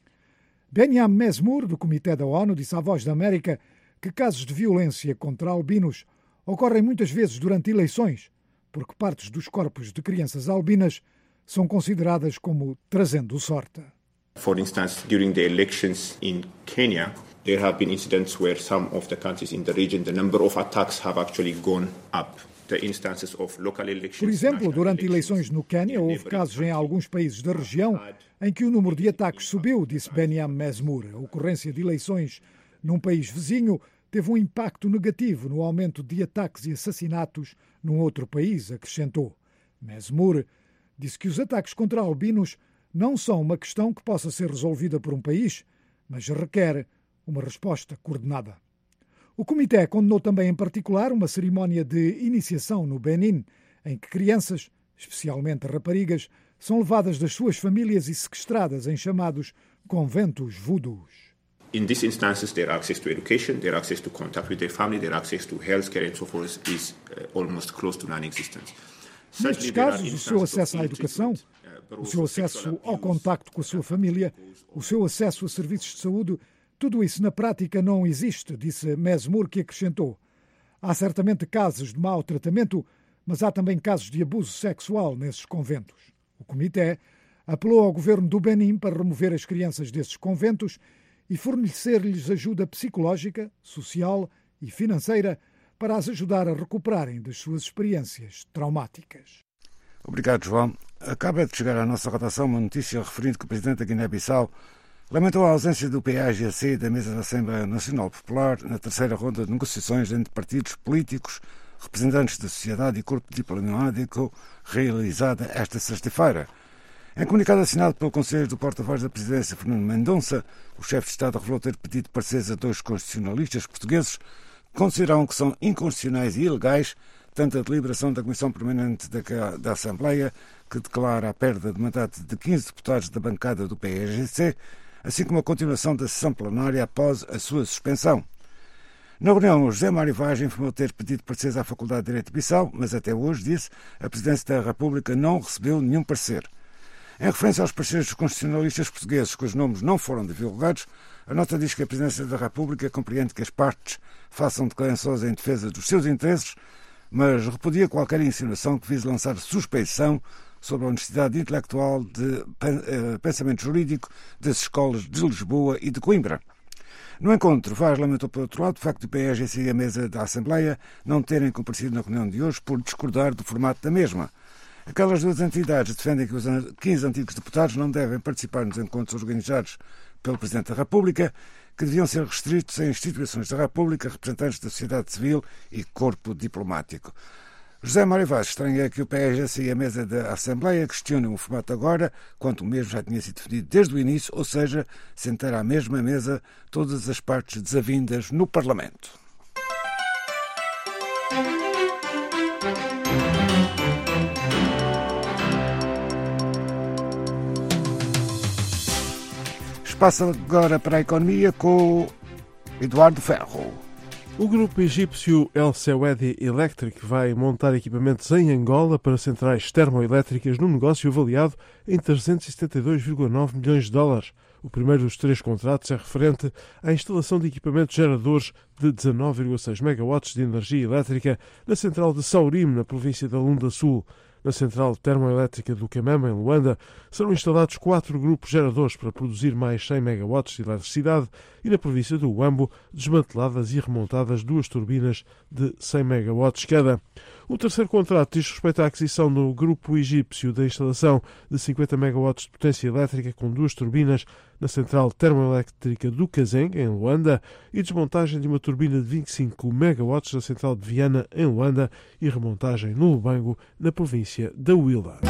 Benyam Mesmour, do Comitê da ONU, disse à Voz da América que casos de violência contra albinos ocorrem muitas vezes durante eleições, porque partes dos corpos de crianças albinas são consideradas como trazendo sorte. For instance, during the elections in Kenya, there have been incidents where some of the countries in the region, the number of attacks have actually gone up. The instances of local elections, Por exemplo, durante eleições no Quênia, houve casos em alguns países da região em que o número de ataques subiu, disse Beniam Mesmour. A ocorrência de eleições num país vizinho teve um impacto negativo no aumento de ataques e assassinatos num outro país, acrescentou. Mesmour disse que os ataques contra albinos não são uma questão que possa ser resolvida por um país, mas requer uma resposta coordenada. O Comitê condenou também em particular uma cerimónia de iniciação no Benin, em que crianças, especialmente raparigas, são levadas das suas famílias e sequestradas em chamados conventos voodoos. In these instances, their access to education, their access to contact with their family, their access to healthcare and so forth is uh, almost close to non-existent. Nestes casos, o seu acesso à educação, o seu acesso ao contacto com a sua família, o seu acesso a serviços de saúde, tudo isso na prática não existe, disse Mesmour, que acrescentou. Há certamente casos de mau tratamento, mas há também casos de abuso sexual nesses conventos. O Comitê apelou ao governo do Benin para remover as crianças desses conventos e fornecer-lhes ajuda psicológica, social e financeira para as ajudar a recuperarem das suas experiências traumáticas. Obrigado, João. Acaba de chegar à nossa redação uma notícia referindo que o presidente da Guiné-Bissau lamentou a ausência do P A G C da mesa da Assembleia Nacional Popular na terceira ronda de negociações entre partidos políticos, representantes da sociedade e corpo diplomático, realizada esta sexta-feira. Em comunicado assinado pelo Conselho do Porta-Voz da Presidência, Fernando Mendonça, o chefe de Estado revelou ter pedido pareceres a dois constitucionalistas portugueses que consideram que são inconstitucionais e ilegais tanto a deliberação da Comissão Permanente da, da Assembleia, que declara a perda de mandato de quinze deputados da bancada do P A G C, assim como a continuação da sessão plenária após a sua suspensão. Na reunião, José Mário Vaz informou ter pedido pareceres à Faculdade de Direito de Bissau, mas até hoje, disse, a Presidência da República não recebeu nenhum parecer. Em referência aos pareceres dos constitucionalistas portugueses, cujos nomes não foram divulgados, a nota diz que a Presidência da República compreende que as partes façam declarações em defesa dos seus interesses, mas repudia qualquer insinuação que vise lançar suspeição sobre a honestidade intelectual de pensamento jurídico das escolas de Lisboa e de Coimbra. No encontro, Vaz lamentou, por outro lado, o facto do P A G C e a mesa da Assembleia não terem comparecido na reunião de hoje por discordar do formato da mesma. Aquelas duas entidades defendem que os quinze antigos deputados não devem participar nos encontros organizados pelo Presidente da República, que deviam ser restritos a instituições da República, representantes da sociedade civil e corpo diplomático. José Mário Vaz estranha que o P A G C e a mesa da Assembleia questionem o formato agora, quando o mesmo já tinha sido definido desde o início, ou seja, sentar à mesma mesa todas as partes desavindas no Parlamento. Passa agora para a economia com Eduardo Ferro. O grupo egípcio El Sewedi Electric vai montar equipamentos em Angola para centrais termoelétricas num negócio avaliado em trezentos e setenta e dois vírgula nove milhões de dólares. O primeiro dos três contratos é referente à instalação de equipamentos geradores de dezanove vírgula seis megawatts de energia elétrica na central de Saurim, na província da Lunda Sul. Na central termoelétrica do Camema, em Luanda, serão instalados quatro grupos geradores para produzir mais cem megawatts de eletricidade e na província do Huambo, desmanteladas e remontadas duas turbinas de cem megawatts cada. O terceiro contrato diz respeito à aquisição no grupo egípcio da instalação de cinquenta megawatts de potência elétrica com duas turbinas na central termoelétrica do Kazeng, em Luanda, e desmontagem de uma turbina de vinte e cinco megawatts na central de Viana, em Luanda, e remontagem no Lubango, na província da Huila.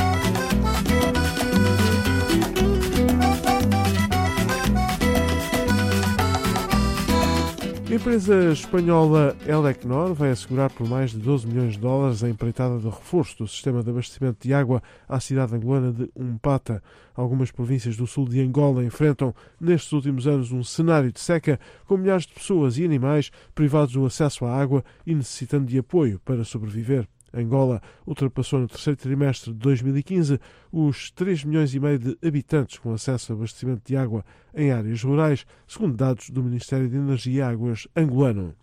A empresa espanhola Elecnor vai assegurar por mais de doze milhões de dólares a empreitada de reforço do sistema de abastecimento de água à cidade angolana de Umpata. Algumas províncias do sul de Angola enfrentam, nestes últimos anos, um cenário de seca, com milhares de pessoas e animais privados do acesso à água e necessitando de apoio para sobreviver. Angola ultrapassou no terceiro trimestre de dois mil e quinze os três milhões e meio de habitantes com acesso a abastecimento de água em áreas rurais, segundo dados do Ministério de Energia e Águas angolano.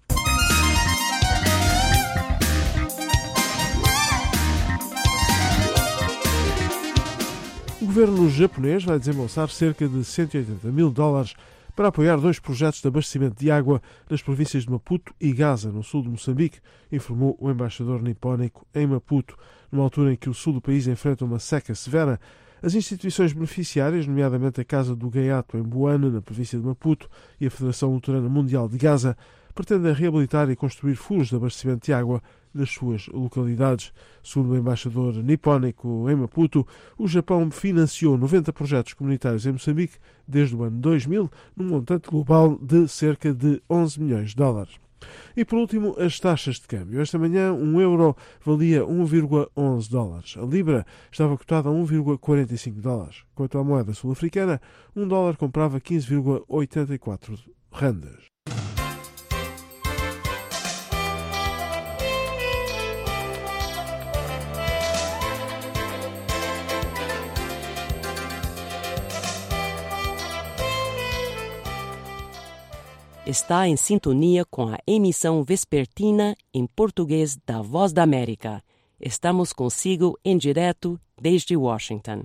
governo japonês vai desembolsar cerca de cento e oitenta mil dólares para apoiar dois projetos de abastecimento de água nas províncias de Maputo e Gaza, no sul de Moçambique, informou o embaixador nipónico em Maputo, numa altura em que o sul do país enfrenta uma seca severa. As instituições beneficiárias, nomeadamente a Casa do Gaiato em Buana, na província de Maputo, e a Federação Luterana Mundial de Gaza, pretendem reabilitar e construir furos de abastecimento de água nas suas localidades. Segundo o embaixador nipónico em Maputo, o Japão financiou noventa projetos comunitários em Moçambique desde o ano dois mil, num montante global de cerca de onze milhões de dólares. E, por último, as taxas de câmbio. Esta manhã, um euro valia um vírgula onze dólares. A libra estava cotada a um vírgula quarenta e cinco dólares. Quanto à moeda sul-africana, um dólar comprava quinze vírgula oitenta e quatro randas. Está em sintonia com a emissão vespertina em português da Voz da América. Estamos consigo em direto desde Washington.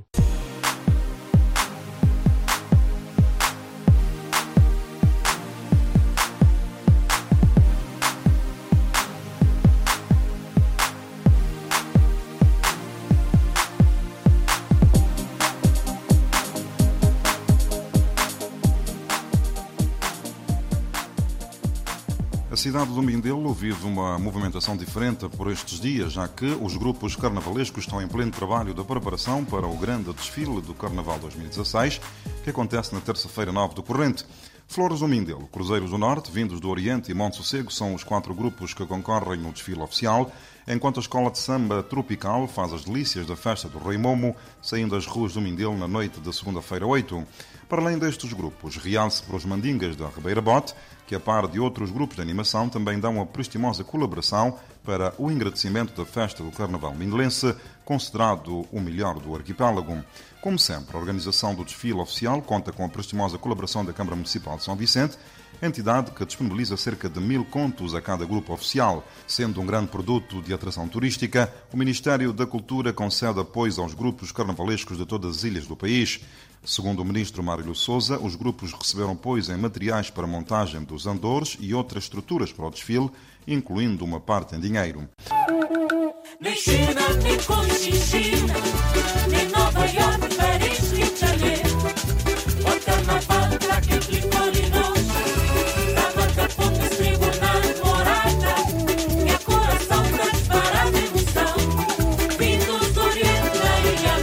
A cidade do Mindelo vive uma movimentação diferente por estes dias, já que os grupos carnavalescos estão em pleno trabalho de preparação para o grande desfile do Carnaval dois mil e dezasseis, que acontece na terça-feira nove do corrente. Flores do Mindelo, Cruzeiros do Norte, Vindos do Oriente e Monte Sossego são os quatro grupos que concorrem no desfile oficial, enquanto a Escola de Samba Tropical faz as delícias da festa do Rei Momo, saindo das ruas do Mindelo na noite de segunda-feira oito. Para além destes grupos, realce para os Mandingas da Ribeira Bote, que a par de outros grupos de animação também dão uma prestimosa colaboração para o engrandecimento da festa do Carnaval mindelense, considerado o melhor do arquipélago. Como sempre, a organização do desfile oficial conta com a prestimosa colaboração da Câmara Municipal de São Vicente, entidade que disponibiliza cerca de mil contos a cada grupo oficial. Sendo um grande produto de atração turística, o Ministério da Cultura concede apoio aos grupos carnavalescos de todas as ilhas do país. Segundo o ministro Mário Sousa, os grupos receberam apoio em materiais para a montagem dos andores e outras estruturas para o desfile, incluindo uma parte em dinheiro. Nem China, nem China, nem Nova York, Paris, Rio de Janeiro. O carnaval para quem clicou em nós, dava da pouco tribunal morada, e a coração da disparada emoção, vindos do Oriente, da Ilha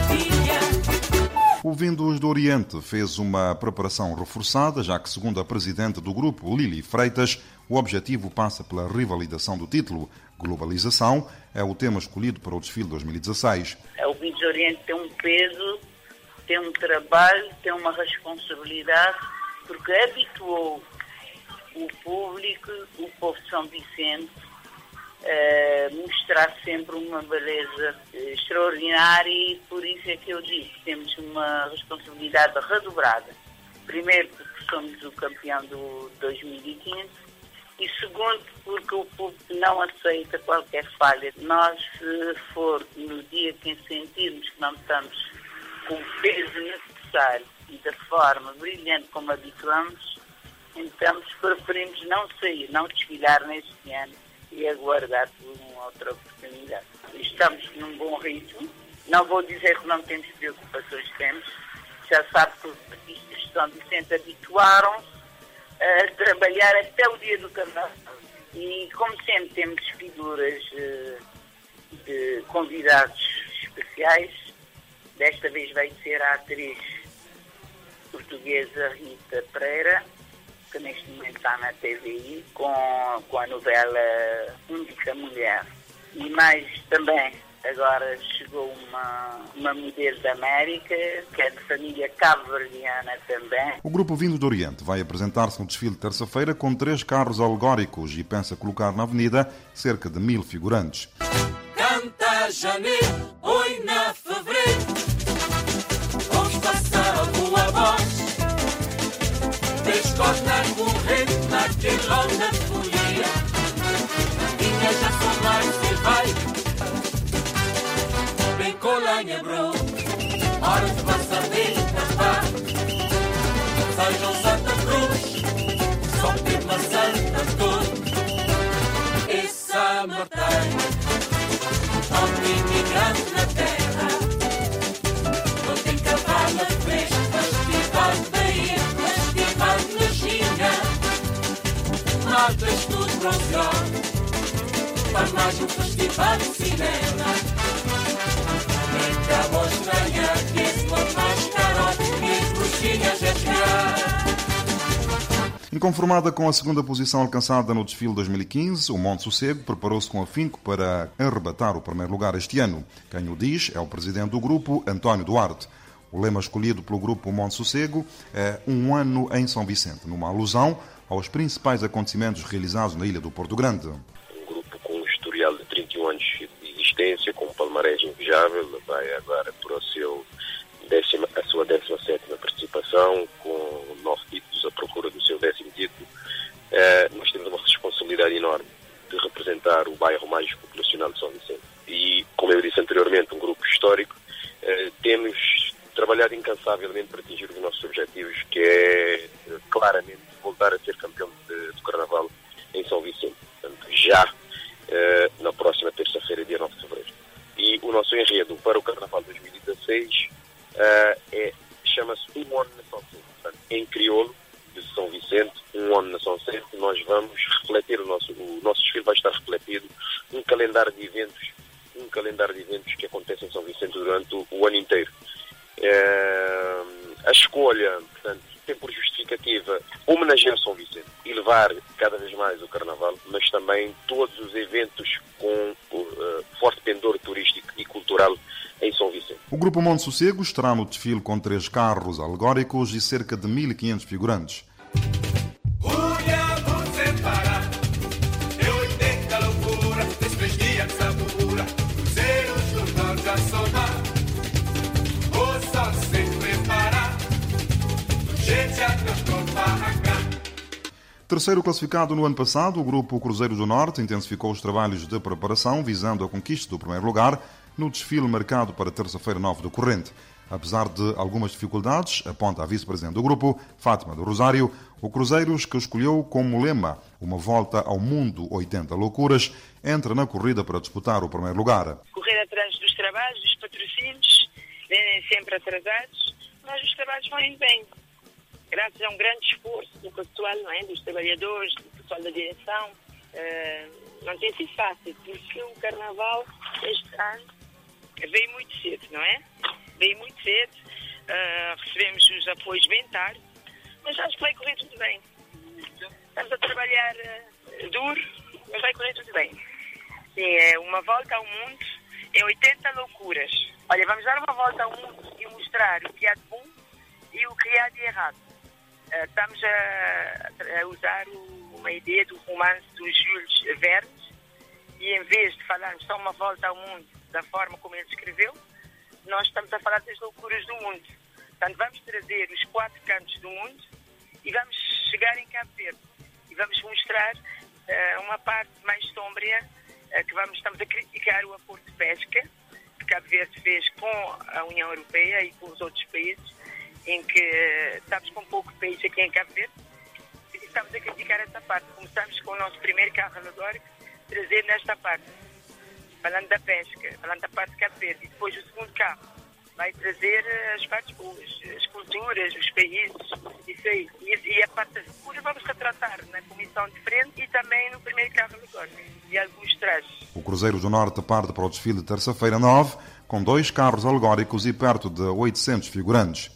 Maravilha. O Vindos do Oriente fez uma preparação reforçada, já que, segundo a presidente do grupo, Lili Freitas, o objetivo passa pela revalidação do título. Globalização é o tema escolhido para o desfile dois mil e dezasseis. O Vindos do Oriente tem um peso, tem um trabalho, tem uma responsabilidade, porque habituou o público, o povo de São Vicente, a mostrar sempre uma beleza extraordinária, e por isso é que eu digo que temos uma responsabilidade redobrada. Primeiro, porque somos o campeão do dois mil e quinze, e segundo, porque o público não aceita qualquer falha. Nós, se for no dia que sentirmos que não estamos com o peso necessário e da forma brilhante como habituamos, então preferimos não sair, não desfilar neste ano e aguardar por uma outra oportunidade. Estamos num bom ritmo. Não vou dizer que não temos preocupações, temos. Já sabe que os artistas de São Vicente habituaram-se a trabalhar até o dia do Carnaval. E, como sempre, temos figuras uh, de convidados especiais. Desta vez vai ser a atriz portuguesa Rita Pereira, que neste momento está na T V I, com, com a novela Única Mulher. E mais também, agora chegou uma, uma modelo da América, que é de família cabo-verdiana também. O Grupo Vindos do Oriente vai apresentar-se no desfile de terça-feira com três carros alegóricos e pensa colocar na avenida cerca de mil figurantes. Canta janeiro, oi na fevereiro, vamos passar a boa voz, descos na corrente, naquele onda de folia, minha já só mais se vai. Colanha, bro. Hora de passa bem acabar. Sejam Santa Cruz, São Pedro, Santa Cruz, e São Martinho, homem imigrante na terra. Não tem cavalo fresco, festival de Bahia, festival de China. Matas tudo bronzeado, para mais um festival de cinema. Acabou estranhar que esse for mais caro que as bruxinhas a chegar. Inconformada com a segunda posição alcançada no desfile dois mil e quinze, o Monte Sossego preparou-se com afinco para arrebatar o primeiro lugar este ano. Quem o diz é o presidente do grupo, António Duarte. O lema escolhido pelo grupo Monte Sossego é Um Ano em São Vicente, numa alusão aos principais acontecimentos realizados na ilha do Porto Grande. Um grupo com um historial de trinta e um anos de existência, com um palmarés invejável, vai agora para o seu décima, a sua décima sétima participação, com nove títulos à procura do seu décimo título. Eh, nós temos uma responsabilidade enorme de representar o bairro mais populacional de São Vicente. E, como eu disse anteriormente, um grupo histórico, eh, temos trabalhado incansavelmente para atingir os nossos objetivos, que é claramente voltar a ser campeão de, do Carnaval em São Vicente. Portanto, já eh, na próxima terça-feira, dia nove de fevereiro. E o nosso enredo para o Carnaval dois mil e dezasseis uh, é, chama-se Um Ano na São Vicente. Portanto, em crioulo de São Vicente, Um Ano na São Vicente, nós vamos refletir o nosso, o nosso desfile vai estar refletido um calendário de eventos, um calendário de eventos que acontecem em São Vicente durante o, o ano inteiro. Uh, a escolha, portanto, tem por justificativa homenagear São Vicente e levar cada vez mais o Carnaval, mas também todos os eventos com uh, forte pendor turístico e cultural em São Vicente. O Grupo Monte Sossego estará no desfile com três carros alegóricos e cerca de mil e quinhentos figurantes. Terceiro classificado no ano passado, o Grupo Cruzeiro do Norte intensificou os trabalhos de preparação visando a conquista do primeiro lugar no desfile marcado para terça-feira nove do corrente. Apesar de algumas dificuldades, aponta a vice-presidente do grupo, Fátima do Rosário, o Cruzeiros, que escolheu como lema uma volta ao mundo oitenta loucuras, entra na corrida para disputar o primeiro lugar. Correr atrás dos trabalhos, dos patrocínios, nem sempre atrasados, mas os trabalhos vão indo bem. Graças a um grande esforço do pessoal, não é? Dos trabalhadores, do pessoal da direção, uh, não tem sido fácil, porque o Carnaval este ano veio muito cedo, não é? Veio muito cedo, uh, recebemos os apoios bem tarde, mas acho que vai correr tudo bem. Estamos a trabalhar uh, duro, mas vai correr tudo bem. Sim, é uma volta ao mundo em oitenta loucuras. Olha, vamos dar uma volta ao mundo e mostrar o que há de bom e o que há de errado. Uh, estamos a, a usar o, uma ideia do romance do Júlio Verne e em vez de falarmos só uma volta ao mundo da forma como ele escreveu, nós estamos a falar das loucuras do mundo. Portanto, vamos trazer os quatro cantos do mundo e vamos chegar em Cabo Verde e vamos mostrar uh, uma parte mais sombria uh, que vamos, estamos a criticar o acordo de pesca que Cabo Verde fez com a União Europeia e com os outros países, em que estamos com pouco país aqui em Cabo Verde e estamos a criticar essa parte. Começamos com o nosso primeiro carro alegórico, trazer nesta parte, falando da pesca, falando da parte de Cabo Verde, e depois o segundo carro vai trazer as partes boas, as culturas, os países, isso aí. E, e a parte da cultura vamos retratar na comissão de frente e também no primeiro carro alegórico, e alguns trajes. O Cruzeiro do Norte parte para o desfile de terça-feira nove, com dois carros alegóricos e perto de oitocentos figurantes.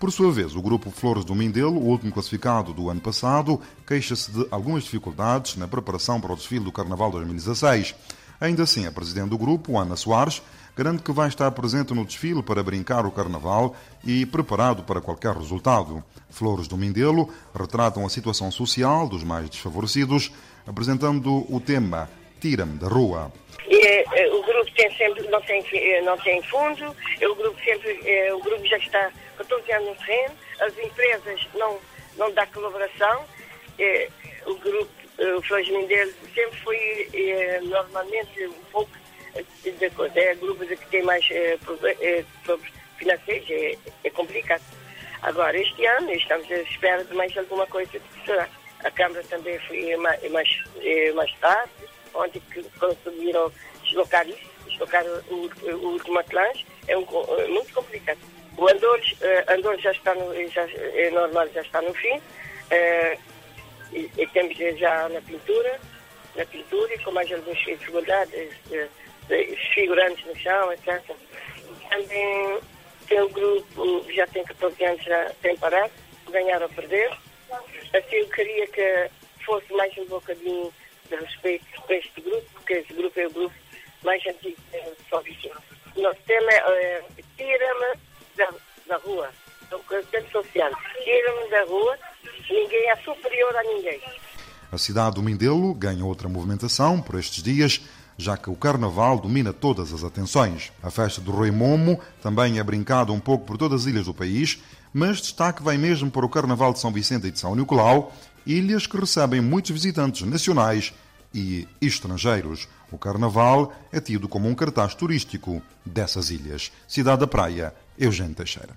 Por sua vez, o grupo Flores do Mindelo, o último classificado do ano passado, queixa-se de algumas dificuldades na preparação para o desfile do Carnaval dois mil e dezasseis. Ainda assim, a presidente do grupo, Ana Soares, garante que vai estar presente no desfile para brincar o Carnaval e preparado para qualquer resultado. Flores do Mindelo retratam a situação social dos mais desfavorecidos, apresentando o tema Tira-me da Rua. E, o grupo tem sempre, não tem, não tem fundo, o grupo, sempre, o grupo já está catorze anos no terreno, as empresas não, não dão colaboração, o grupo, o Flores do Mindelo, sempre foi normalmente um pouco de coisa, é grupo que tem mais problemas financeiros, é, é complicado. Agora, este ano, estamos à espera de mais alguma coisa que será. A Câmara também foi mais, mais, mais tarde, onde conseguiram deslocar isso, deslocar o, o último Atlântico, é, um, é muito complicado. O Andores, uh, Andores já está no, já, é normal, já está no fim, uh, e, e temos já na pintura, na pintura e com mais algumas dificuldades, uh, figurantes no chão, etcétera. Também tem um grupo que já tem catorze anos, já tem parado, ganhar ou perder. Assim, eu queria que fosse mais um bocadinho de respeito para este grupo, porque esse grupo é o grupo mais antigo de São Vicente. O nosso tema é uh, tira-me da, da rua, o conceito social. Tira-me da rua, ninguém é superior a ninguém. A cidade do Mindelo ganha outra movimentação por estes dias, já que o Carnaval domina todas as atenções. A festa do Rei Momo também é brincada um pouco por todas as ilhas do país, mas destaque vai mesmo para o Carnaval de São Vicente e de São Nicolau, ilhas que recebem muitos visitantes nacionais e estrangeiros. O Carnaval é tido como um cartaz turístico dessas ilhas. Cidade da Praia, Eugênio Teixeira.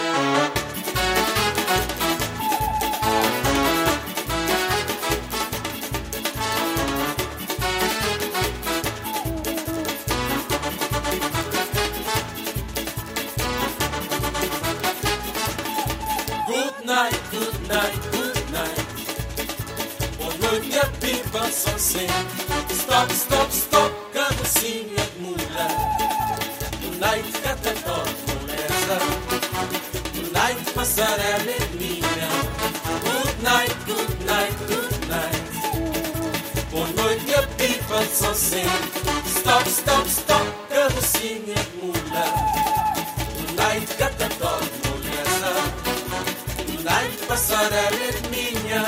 Good night, good night, good night. Boa noite, minha pipa, só sem. Stop, stop, stop, cabecinha de mula. Tonight, catador, moleza. Tonight, passarela é minha. Good night, good night, good night. Boa noite, minha pipa, só sem. Stop, stop, stop, cabecinha de mula. Tonight, catador, moleza. Tonight, passarela é minha.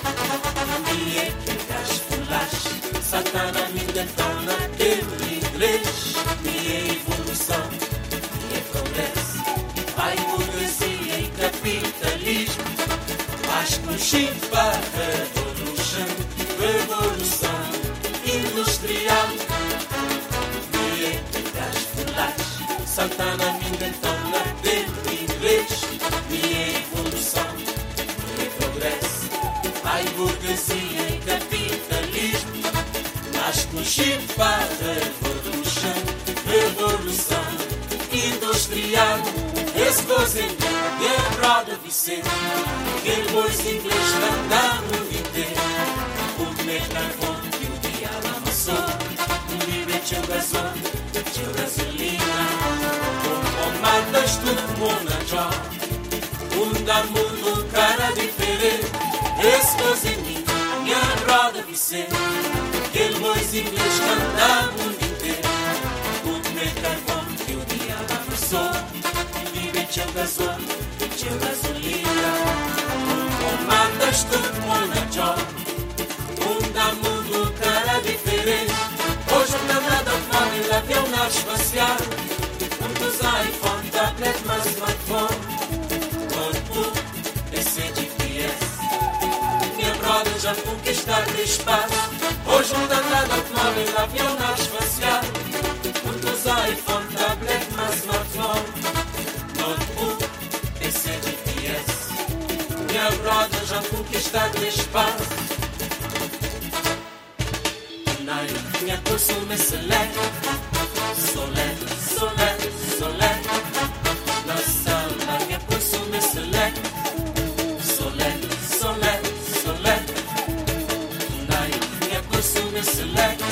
Me é que gás fulash, Satana me detona naquele inglês. Me é evolução, me é progresso. Vai burguesia e capitalismo. Acho que o chimpa revolution, revolução industrial. Me é que gás fulash, Satana me detona naquele inglês. Me é evolução, me é progresso. Ai, burguesia e capitalismo. Nasce no chip para revolution, revolução industrial. Esse cozinho é brother Vicente, aquele bois inglês anda no inteiro. O mês carvão que o diabo amassou, o livre teu gasol, teu gasolina. Com pomadas tudo monajó, muda mundo cara diferente. Esse cozinho é brother Vicente, aquele bois inglês canta o mundo inteiro. O comer carvão que o diabo amassou, e vive teu gasol, teu gasolina. Comandas tudo monajó, muda mundo cara diferente. Hoje não nada fome, avião na espacial. Muitos iPhone, tablet, mas smartphone. Notebook, esse G P S. Minha brother já conquistaram o espaço. Hoje não dá nada automóvel, avião na espacial. Muitos iPhone, tablet, mas smartphone. Notebook, esse G P S. Minha brother já conquistaram o espaço. Tonight, minha consumo é select. Solé, solé, solé. Na sala, minha consumo é select. Solé, solé, solé. Tonight, minha consumo é select.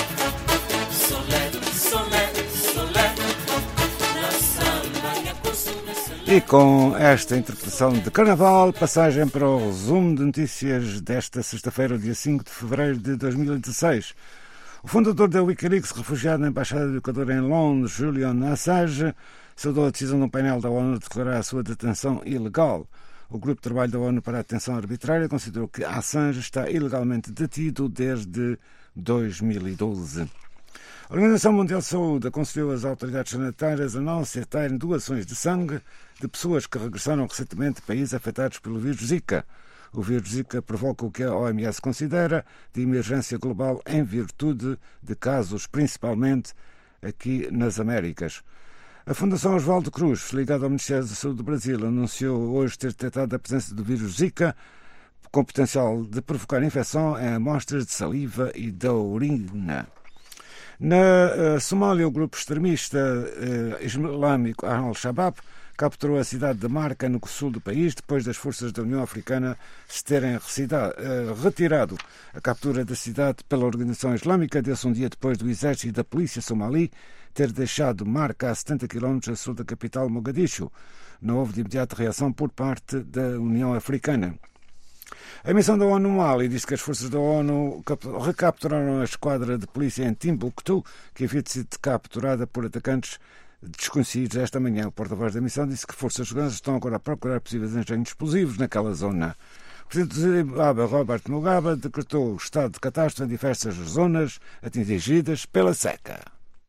Solé, solé, solé. Na sala, minha consumo é select. E com esta interpretação de Carnaval, passagem para o resumo de notícias desta sexta-feira, dia cinco de fevereiro de dois mil e dezesseis. O fundador da Wikileaks, refugiado na Embaixada do Equador em Londres, Julian Assange, saudou a decisão de um painel da ONU de declarar a sua detenção ilegal. O Grupo de Trabalho da ONU para a Detenção Arbitrária considerou que Assange está ilegalmente detido desde dois mil e doze. A Organização Mundial de Saúde aconselhou as autoridades sanitárias a não aceitarem doações de sangue de pessoas que regressaram recentemente de países afetados pelo vírus Zika. O vírus Zika provoca o que a O M S considera de emergência global em virtude de casos, principalmente aqui nas Américas. A Fundação Oswaldo Cruz, ligada ao Ministério da Saúde do Brasil, anunciou hoje ter detectado a presença do vírus Zika, com potencial de provocar infecção em amostras de saliva e da urina. Na uh, Somália, o grupo extremista uh, islâmico Al-Shabaab capturou a cidade de Marca, no sul do país, depois das forças da União Africana se terem recida, uh, retirado. A captura da cidade pela organização islâmica deu-se um dia depois do exército e da polícia somali ter deixado Marca a setenta quilómetros a sul da capital Mogadishu. Não houve de imediato reação por parte da União Africana. A missão da ONU no Mali diz que as forças da ONU recapturaram a esquadra de polícia em Timbuktu, que havia sido capturada por atacantes desconhecidos esta manhã. O porta-voz da missão disse que forças de segurança estão agora a procurar possíveis engenhos explosivos naquela zona. O presidente do Zimbábue, Robert Mugabe, decretou o estado de catástrofe em diversas zonas atingidas pela seca.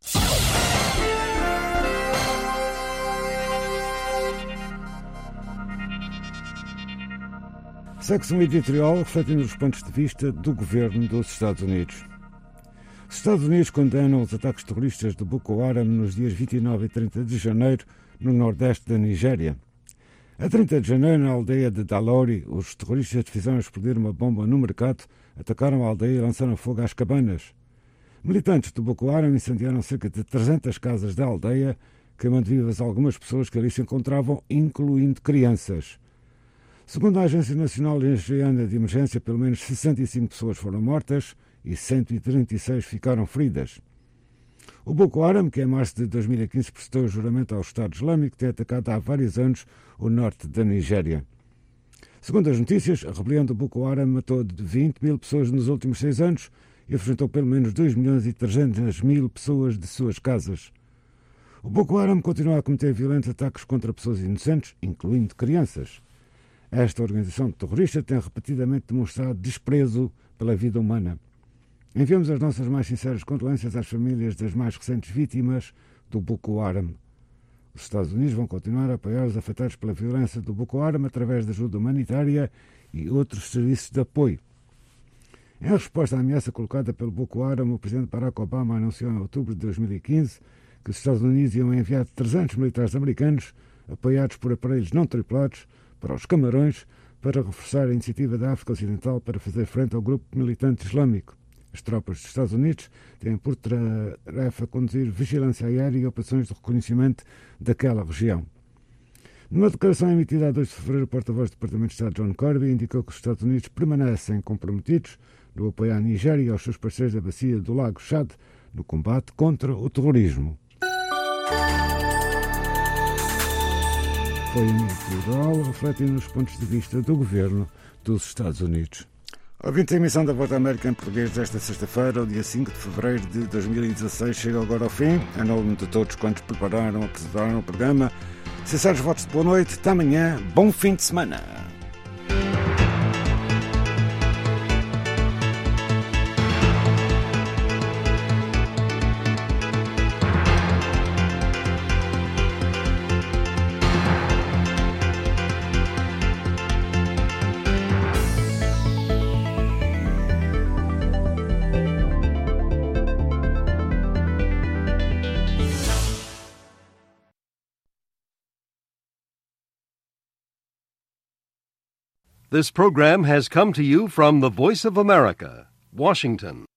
Segue-se um editorial refletindo os pontos de vista do governo dos Estados Unidos. Os Estados Unidos condenam os ataques terroristas de Boko Haram nos dias vinte e nove e trinta de janeiro no nordeste da Nigéria. A trinta de janeiro, na aldeia de Dalori, os terroristas fizeram explodir uma bomba no mercado, atacaram a aldeia e lançaram fogo às cabanas. Militantes do Boko Haram incendiaram cerca de trezentas casas da aldeia, queimando vivas algumas pessoas que ali se encontravam, incluindo crianças. Segundo a Agência Nacional Nigeriana de Emergência, pelo menos sessenta e cinco pessoas foram mortas e cento e trinta e seis ficaram feridas. O Boko Haram, que em março de dois mil e quinze prestou juramento ao Estado Islâmico, tem atacado há vários anos o norte da Nigéria. Segundo as notícias, a rebelião do Boko Haram matou vinte mil pessoas nos últimos seis anos e afastou pelo menos dois milhões e trezentas mil pessoas de suas casas. O Boko Haram continua a cometer violentos ataques contra pessoas inocentes, incluindo crianças. Esta organização terrorista tem repetidamente demonstrado desprezo pela vida humana. Enviamos as nossas mais sinceras condolências às famílias das mais recentes vítimas do Boko Haram. Os Estados Unidos vão continuar a apoiar os afetados pela violência do Boko Haram através de ajuda humanitária e outros serviços de apoio. Em resposta à ameaça colocada pelo Boko Haram, o presidente Barack Obama anunciou em outubro de dois mil e quinze que os Estados Unidos iam enviar trezentos militares americanos, apoiados por aparelhos não tripulados, para os Camarões, para reforçar a iniciativa da África Ocidental para fazer frente ao grupo militante islâmico. As tropas dos Estados Unidos têm por tarefa conduzir vigilância aérea e operações de reconhecimento daquela região. Numa declaração emitida a dois de fevereiro, o porta-voz do Departamento de Estado John Kirby indicou que os Estados Unidos permanecem comprometidos no apoio à Nigéria e aos seus parceiros da bacia do Lago Chad no combate contra o terrorismo. Foi um editorial refletindo os pontos de vista do governo dos Estados Unidos. Ouvinte, a emissão da Voz da América em português desta sexta-feira, o dia cinco de fevereiro de dois mil e dezesseis, chega agora ao fim. Em nome de todos quantos prepararam, apresentaram o programa, sinceros votos de boa noite, até amanhã, bom fim de semana. This program has come to you from the Voice of America, Washington.